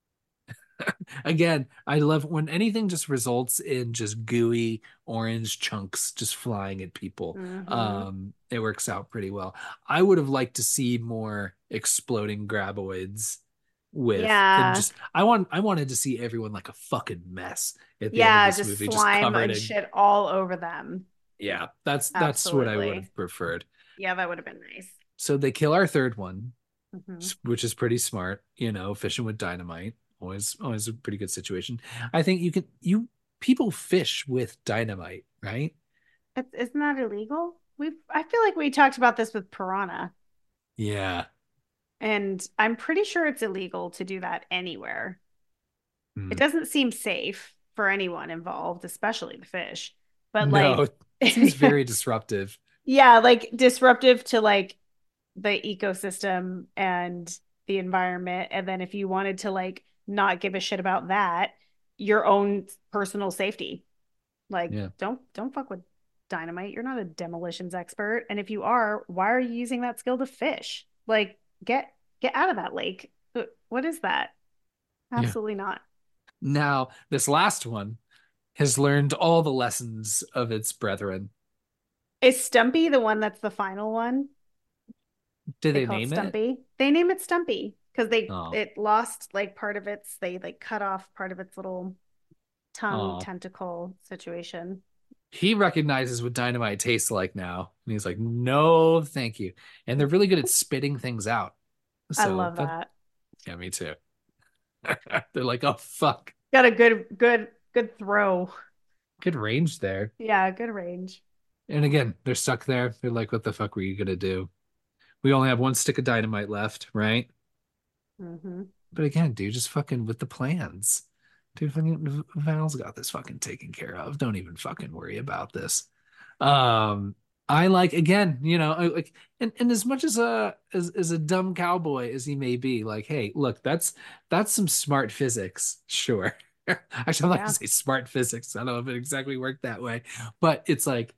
Again, I love when anything just results in just gooey orange chunks just flying at people. Hmm. It works out pretty well. I would have liked to see more exploding graboids and Yeah. just I wanted to see everyone like a fucking mess at the end of Yeah, this just movie, just slime covered and in. shit all over them. Yeah, that's what I would Absolutely. have preferred. Yeah, that would have been nice. So they kill our third one, Hmm. which is pretty smart, fishing with dynamite. Always a pretty good situation. I think you people fish with dynamite, right? Isn't that illegal? I feel like we talked about this with piranha, Yeah. and I'm pretty sure it's illegal to do that anywhere. It Hmm. doesn't seem safe for anyone involved, especially the fish. But No, like, it seems very disruptive. yeah, like disruptive to like the ecosystem and the environment. And then if you wanted to like not give a shit about that, your own personal safety. Like, Yeah. don't fuck with dynamite. You're not a demolitions expert. And if you are, why are you using that skill to fish? Like, get out of that lake. What is that? Yeah. Absolutely not. Now, this last one has learned all the lessons of its brethren. Is Stumpy the one that's the final one? Did They they call it name it? Stumpy. They name it Stumpy because they Oh, it lost like part of its they like cut off part of its little tongue oh. tentacle situation. He recognizes what dynamite tastes like now. And he's like, no, thank you. And they're really good at spitting things out. I So love that, that. yeah, me too. They're like, oh, fuck. Got a good throw. Good range there. Yeah, good range. And again, they're stuck there. They're like, what the fuck were you gonna do? We only have one stick of dynamite left, right? Hmm. But again, dude, just fucking with the plans. Dude, fucking Val's got this fucking taken care of. Don't even fucking worry about this. Um, I like again, like and as much as a dumb cowboy as he may be, like, hey, look, that's some smart physics, sure. Actually, I like to Yeah. say smart physics. I don't know if it exactly worked that way, but it's like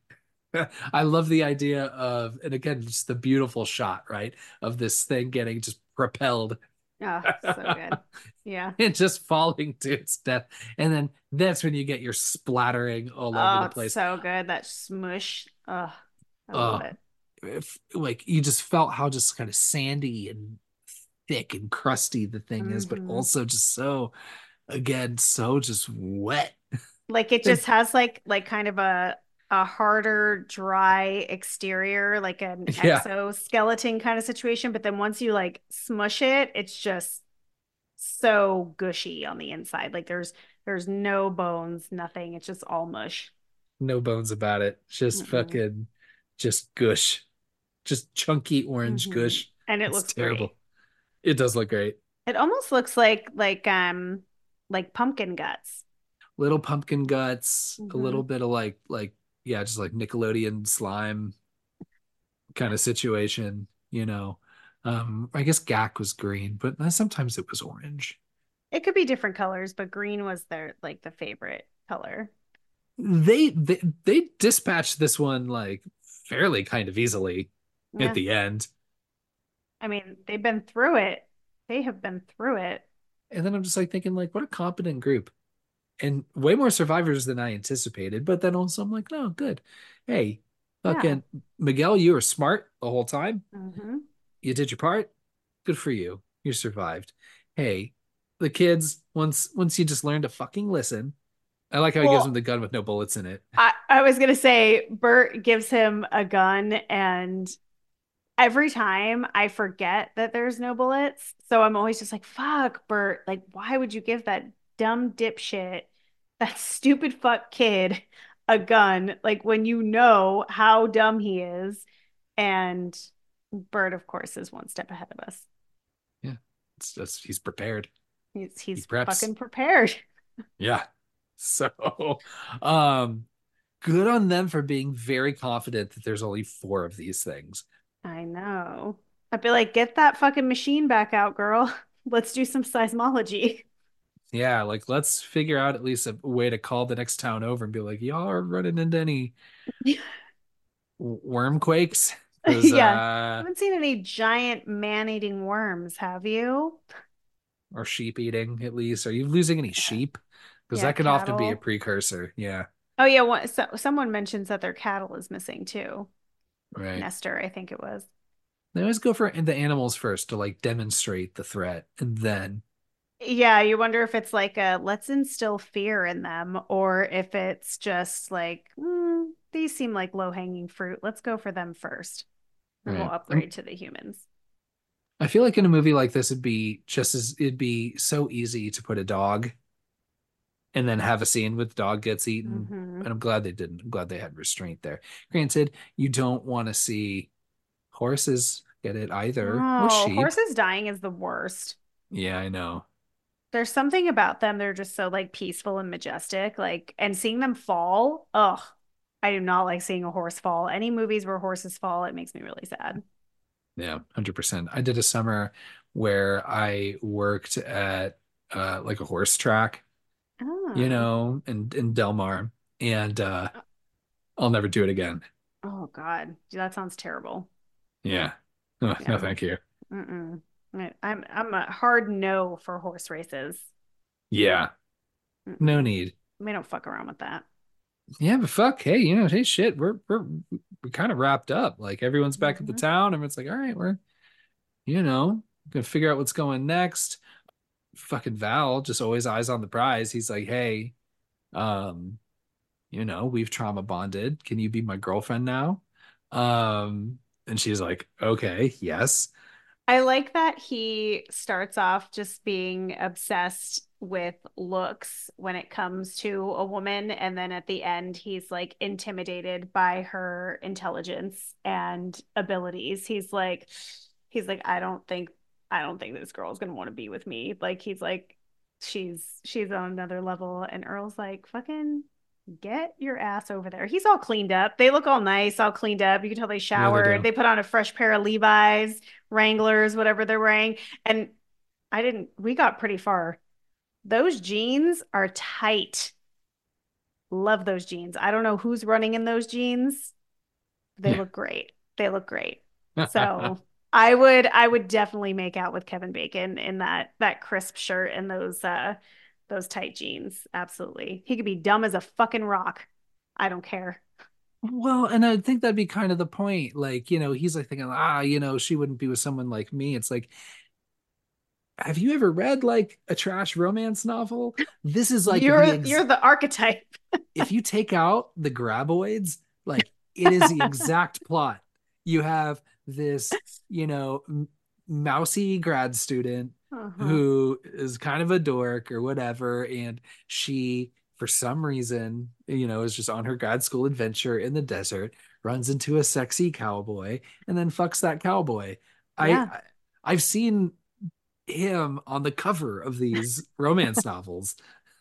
I love the idea of, and again, just the beautiful shot, right, of this thing getting just propelled Oh, so good. Yeah. and just falling to its death. And then that's when you get your splattering all over Oh, the it's place. so good. That smush. Oh, I love Uh, it. if, like you just felt how just kind of sandy and thick and crusty the thing is, but Hmm. also just so, again, so just wet. Like it And just has like kind of a harder, dry exterior, like an yeah, exoskeleton kind of situation. But then once you like smush it, it's just so gushy on the inside. Like there's no bones, nothing. It's just all mush. no bones about it. Just Mm-mm. fucking, just gush, just chunky orange Hmm. gush. And it It's looks great. terrible. It does look great. It almost looks like pumpkin guts. Little pumpkin guts, a little Hmm. bit of like yeah, just like Nickelodeon slime kind of situation. I guess Gak was green, but sometimes it was orange. It could be different colors, but green was their like the favorite color. They dispatched this one like fairly kind of easily at Yeah. the end. I mean, they've been through it. They have been through it. And then I'm just like thinking like what a competent group. And way more survivors than I anticipated. But then also I'm like, no, good. Hey, Yeah. fucking Miguel, you were smart the whole time. Hmm. You did your part. Good for you. You survived. Hey, the kids, once you just learn to fucking listen. I like how he gives him Well, the gun with no bullets in it. I was gonna say Bert gives him a gun, and every time I forget that there's no bullets. So I'm always just like, fuck, Bert. Like, why would you give that dumb dipshit, that stupid fuck kid, a gun? Like, when you know how dumb he is. And Bert, of course, is one step ahead of us. Yeah. It's just he's prepared. He He's preps. fucking prepared. Yeah. So um good on them for being very confident that there's only four of these things. I know. I'd be like, get that fucking machine back out, girl. Let's do some seismology. Yeah, like let's figure out at least a way to call the next town over and be like, y'all are running into any worm quakes? Because Yeah. Haven't seen any giant man-eating worms, have you? or sheep eating at least. Are you losing any Yeah. sheep? Because Yeah, that can often be a cattle. precursor. Yeah, Oh yeah, someone mentions that their cattle is missing too. right. Nestor, I think it was. They always go for the animals first to like demonstrate the threat, and then Yeah, you wonder if it's like a let's instill fear in them, or if it's just like, these seem like low-hanging fruit. Let's go for them first, and we'll right. upgrade to the humans. I feel like in a movie like this, it'd be so easy to put a dog and then have a scene with the dog gets eaten. Hmm. And I'm glad they didn't. I'm glad they had restraint there. Granted, you don't want to see horses get it either, or Oh, sheep. horses dying is the worst. Yeah, I know. There's something about them. They're just so like peaceful and majestic. Like, and seeing them fall, ugh, I do not like seeing a horse fall. Any movies where horses fall, it makes me really sad. Yeah, 100%. I did a summer where I worked at like a horse track, Oh, in Del Mar, and I'll never do it again. oh God, that sounds terrible. Yeah. Oh, no, Yeah. thank you. Mm-mm. I'm a hard no for horse races. Yeah, no Mm-mm. need. We don't fuck around with that. Yeah, but fuck, hey, hey, shit, we're kind of wrapped up. Like everyone's back at the Hmm. town, and it's like, all right, we're gonna figure out what's going next. Fucking Val, just always eyes on the prize. He's like, hey, um, we've trauma bonded. Can you be my girlfriend now? And she's like, okay, yes. I like that he starts off just being obsessed with looks when it comes to a woman, and then at the end, he's like intimidated by her intelligence and abilities. He's like, I don't think this girl is gonna want to be with me. Like he's like, she's on another level, and Earl's like, fucking get your ass over there. He's all cleaned up. They look all nice, all cleaned up. You can tell they Yeah, they showered. do. They put on a fresh pair of Levi's, Wranglers, whatever they're wearing. And we got pretty far. Those jeans are tight. Love those jeans. I don't know who's running in those jeans. They Yeah. look great. They look great. So I would definitely make out with Kevin Bacon in that crisp shirt and those tight jeans. Absolutely. He could be dumb as a fucking rock. I don't care. Well, and I think that'd be kind of the point. Like, he's like thinking, she wouldn't be with someone like me. It's like, have you ever read like a trash romance novel? This is like You're the archetype. if you take out the graboids, like it is the exact plot. You have this, mousy grad student Uh-huh. who is kind of a dork or whatever, and she, for some reason, is just on her grad school adventure in the desert, runs into a sexy cowboy, and then fucks that cowboy. I, Yeah. I I've seen him on the cover of these romance novels.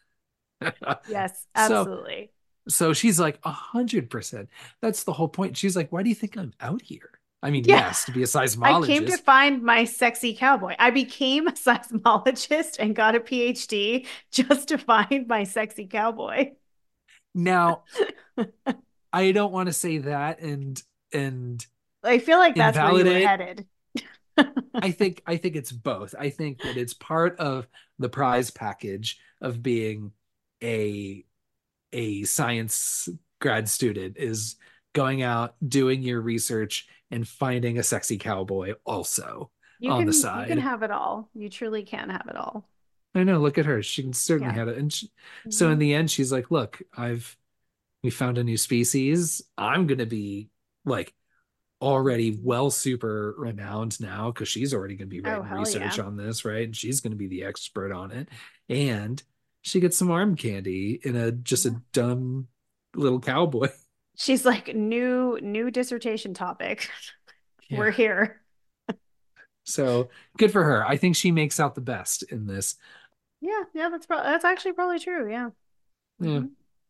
Yes, So absolutely. so she's like 100%. That's the whole point. She's like, why do you think I'm out here? I mean, Yeah. yes, to be a I came to seismologist. find my sexy cowboy. I became a seismologist and got a PhD just to find my sexy cowboy. Now, I don't want to say that and I feel like that's where you were invalidate. headed. I think it's both. I think that it's part of the prize package of being a a science grad student is going out, doing your research, and finding a sexy cowboy also on the You can side. have it all. You truly can have it all. I know, look at her. She can certainly Yeah. have it. So in Hmm. the end, she's like, look, we found a new species. I'm gonna be like already well super renowned now because she's already going to be Oh, writing hell research yeah. on this, right? And she's going to be the expert on it. And she gets some arm candy in a just a Yeah. dumb little cowboy. She's like new dissertation topic. Yeah. We're here. So good for her. I think she makes out the best in this. Yeah, yeah, that's actually probably true. Yeah. Yeah. Hmm.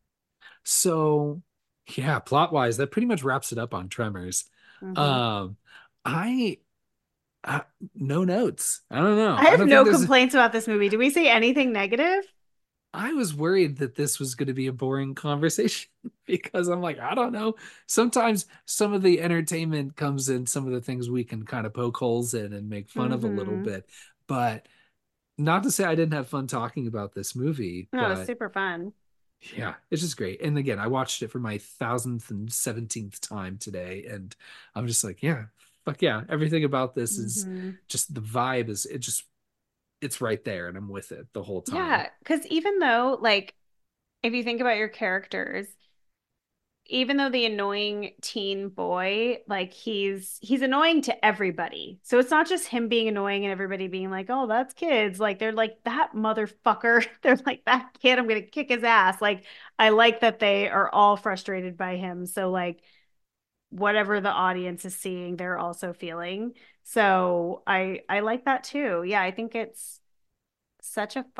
So yeah, plot wise, that pretty much wraps it up on Tremors. Hmm. Um, I, I no notes. I don't know. I I have don't think no there's complaints about this movie. Do we say anything negative? I was worried that this was going to be a boring conversation because I'm like, I don't know. Sometimes some of the entertainment comes in some of the things we can kind of poke holes in and make fun of a little Hmm. bit. But not to say I didn't have fun talking about this movie, No, it's but super fun. yeah, it's just great. And again, I watched it for my 1017th time today, and I'm just like, yeah, fuck yeah. Everything about this is Hmm. just the vibe is it's right there, and I'm with it the whole time. Yeah, because even though, like, if you think about your characters, even though the annoying teen boy, like he's annoying to everybody. So it's not just him being annoying and everybody being like, "Oh, that's kids." Like they're like that motherfucker. They're like that kid, I'm going to kick his ass. Like I like that they are all frustrated by him. So like whatever the audience is seeing, they're also feeling. So I like that too. Yeah, I think it's such a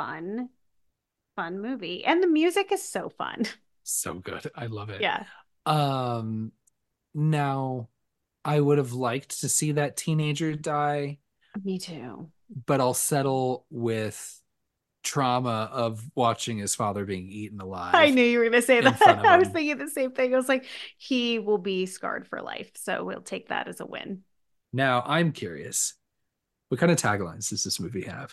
fun movie. And the music is so fun. So good. I love it. Yeah, Um, Now I would have liked to see that teenager die, me too. but I'll settle with trauma of watching his father being eaten I alive knew you were going to say in front that. of I was him. thinking the same thing. I was like, he will be scarred for life. So we'll take that as a win. Now I'm curious, what kind of taglines does this movie have?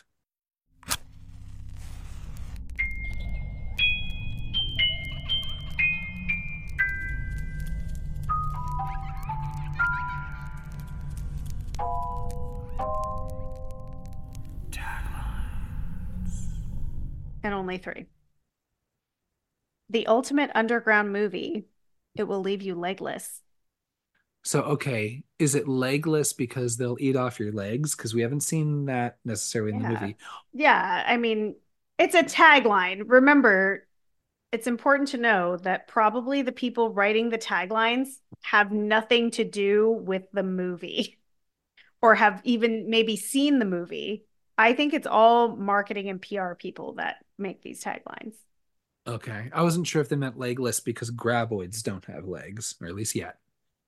And only three. The ultimate underground movie. It will leave you legless. So, okay, is it legless because they'll eat off your legs? Because we haven't seen that necessarily in the Yeah. movie. Yeah. I mean, it's a tagline. Remember, it's important to know that probably the people writing the taglines have nothing to do with the movie or have even maybe seen the movie. I think it's all marketing and PR people that make these taglines. Okay, I wasn't sure if they meant legless because graboids don't have legs, or at least yet.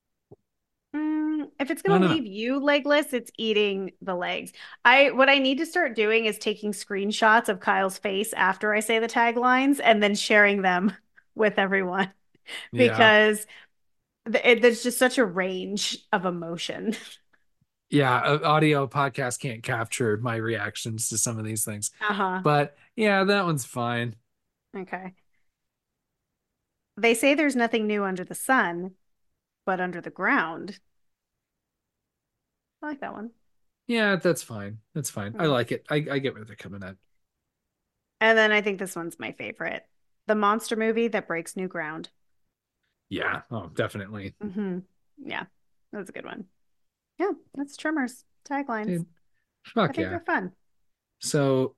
If it's No, gonna no, no. leave you legless, it's eating the legs. I what I need to start doing is taking screenshots of Kyle's face after I say the taglines and then sharing them with everyone Yeah. because there's just such a range of emotion. Yeah, audio podcast can't capture my reactions to some of these things. Uh-huh. But yeah, that one's fine. Okay. They say there's nothing new under the sun, but under the ground. I like that one. Yeah, that's fine. That's fine. I Hmm. like it. I get where they're coming at. And then I think this one's my favorite. The monster movie that breaks new ground. Yeah, oh, definitely. Hmm. Yeah, that's a good one. Yeah, that's Tremors taglines. Dude, I fuck think yeah. they're fun. So,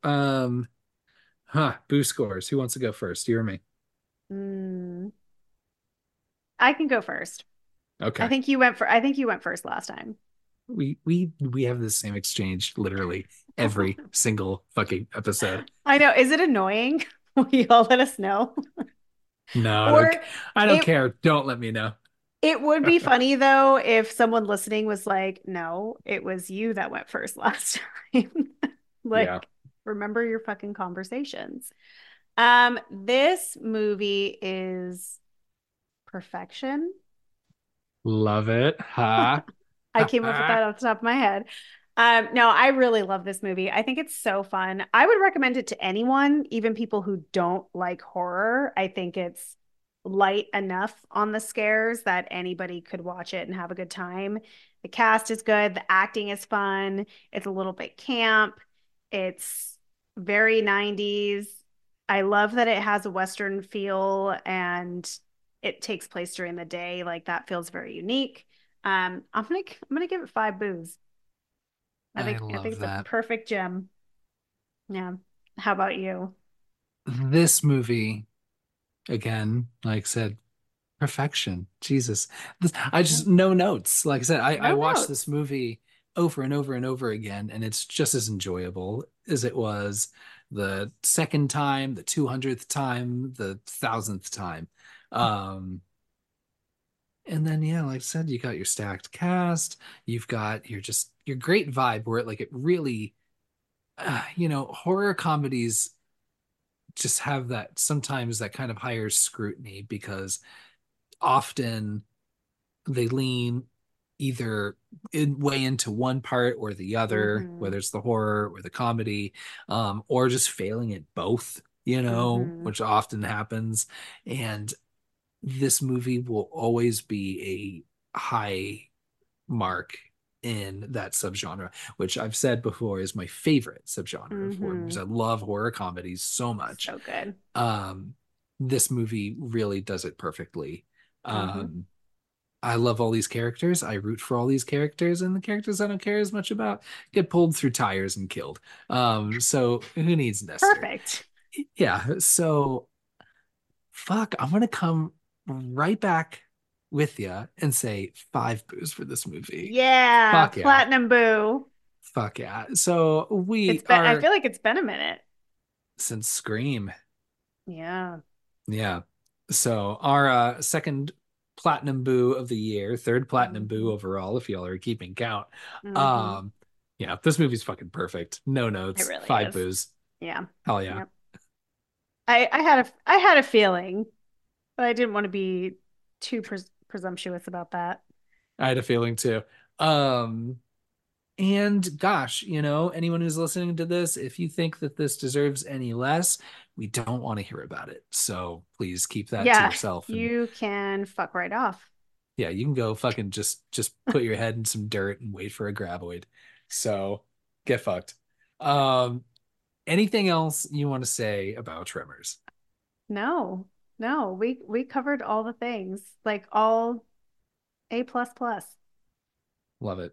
boo scores. Who wants to go first? You or me? Mm, I can go first. Okay. I think you went first last time. We have the same exchange literally every single fucking episode. I know. Is it annoying? Will you all let us know? No, Or I don't it care. Don't let me know. it would be funny though if someone listening was like, "No, it was you that went first last time." Yeah. Like, remember your fucking conversations. This movie is perfection. Love it. Ha. I came up with that off the top of my head. No, I really love this movie. I think it's so fun. I would recommend it to anyone, even people who don't like horror. I think it's light enough on the scares that anybody could watch it and have a good time. The cast is good, the acting is fun, it's a little bit camp, it's very 90s. I love that it has a Western feel and it takes place during the day. Like that feels very unique. I'm gonna give it 5 boos. I I think love it's a that. perfect gem. Yeah. How about you? This movie, again, like I said, perfection. Jesus. I Yeah. just no notes. Like I said, I No watched this notes. movie over and over and over again, and it's just as enjoyable as it was the second time, the 200th time, the 1000th time. Um, and then yeah, like I said, you got your stacked cast, you've got your great vibe where it really horror comedies just have that sometimes that kind of higher scrutiny because often they lean either way into one part or the other, Mm-hmm. whether it's the horror or the comedy, or just failing at both, Mm-hmm. which often happens. And this movie will always be a high mark in that subgenre, which I've said before is my favorite subgenre of horror Mm-hmm. because I love horror comedies so much. So good. Um, this movie really does it perfectly. Mm-hmm. Um, I love all these characters. I root for all these characters, and the characters I don't care as much about get pulled through tires and killed. So who needs Nestor? Perfect. Yeah, so fuck, I'm gonna come right back with you and say 5 boos for this movie. Yeah, Fuck yeah. Platinum Boo. Fuck yeah. So It's we been I are feel like it's been a minute. since Scream. Yeah. Yeah. So our second platinum boo of the year, third platinum boo Mm-hmm. overall, if y'all are keeping count. Mm-hmm. Um, yeah, this movie's fucking perfect. No It notes, really five is. boos. Yeah. Hell yeah. Yep. I had a feeling, but I didn't want to be too presumptuous about that. I had a feeling too. Um, and gosh, anyone who's listening to this, if you think that this deserves any less, we don't want to hear about it. So please keep that to Yeah, yourself and you can fuck right off. yeah, you can go fucking just put your head in some dirt and wait for a graboid. So get fucked. Um, anything else you want to say about Tremors? No, no, we covered all the things, like all A plus plus. Love it.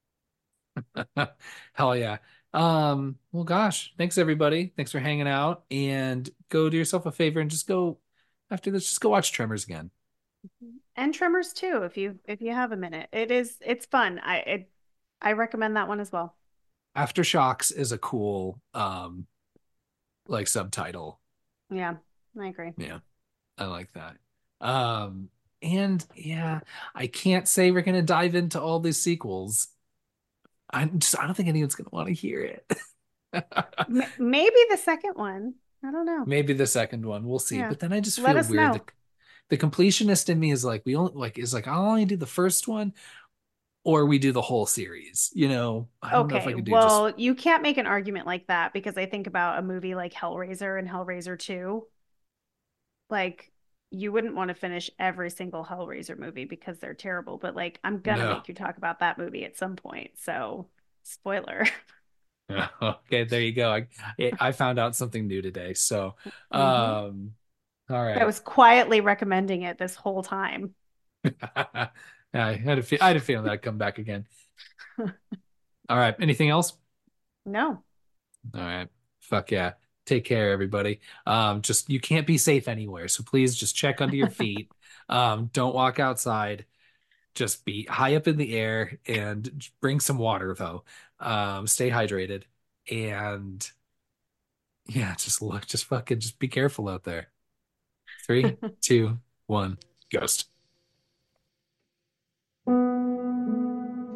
Hell yeah. Well, gosh, thanks everybody. Thanks for hanging out and go do yourself a favor and just go after this, just go watch Tremors again. And Tremors too, if you have a minute. It's fun. I recommend that one as well. Aftershocks is a cool like subtitle. Yeah, I agree. Yeah, I like that. Um, and yeah, I can't say we're gonna dive into all these sequels. I don't think anyone's gonna want to hear it. Maybe the second one. I don't know. Maybe the second one, we'll see. Yeah. But then I just Let feel us weird. know. The completionist in me is like we only like is like I'll only do the first one or we do the whole series. I don't know if I Okay, could do just well, you can't make an argument like that because I think about a movie like Hellraiser and Hellraiser 2. Like, you wouldn't want to finish every single Hellraiser movie because they're terrible, but like, I'm gonna no. make you talk about that movie at some point. So, spoiler. Okay, there you go. I found out something new today. So, Hmm. all I right. was quietly recommending it this whole time. I had a feeling that'd come back again. All right. Anything else? No. All right. Fuck yeah. Take care, everybody. Just you can't be safe anywhere, so please just check under your feet. Don't walk outside. Just be high up in the air and bring some water though. Stay hydrated and yeah, just fucking, just be careful out there. Three, two, one, ghost.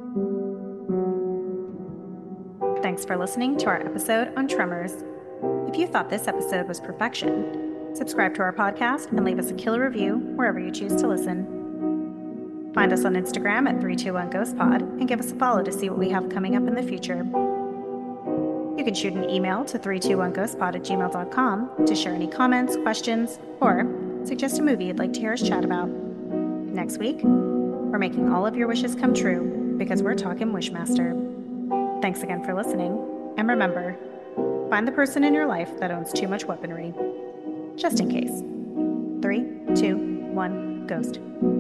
Thanks for listening to our episode on Tremors. If you thought this episode was perfection, subscribe to our podcast and leave us a killer review wherever you choose to listen. Find us on Instagram at 321GhostPod and give us a follow to see what we have coming up in the future. You can shoot an email to 321ghostpod@gmail.com to share any comments, questions, or suggest a movie you'd like to hear us chat about. Next week, we're making all of your wishes come true because we're talking Wishmaster. Thanks again for listening, and remember, find the person in your life that owns too much weaponry. Just in case. 3, 2, 1, ghost.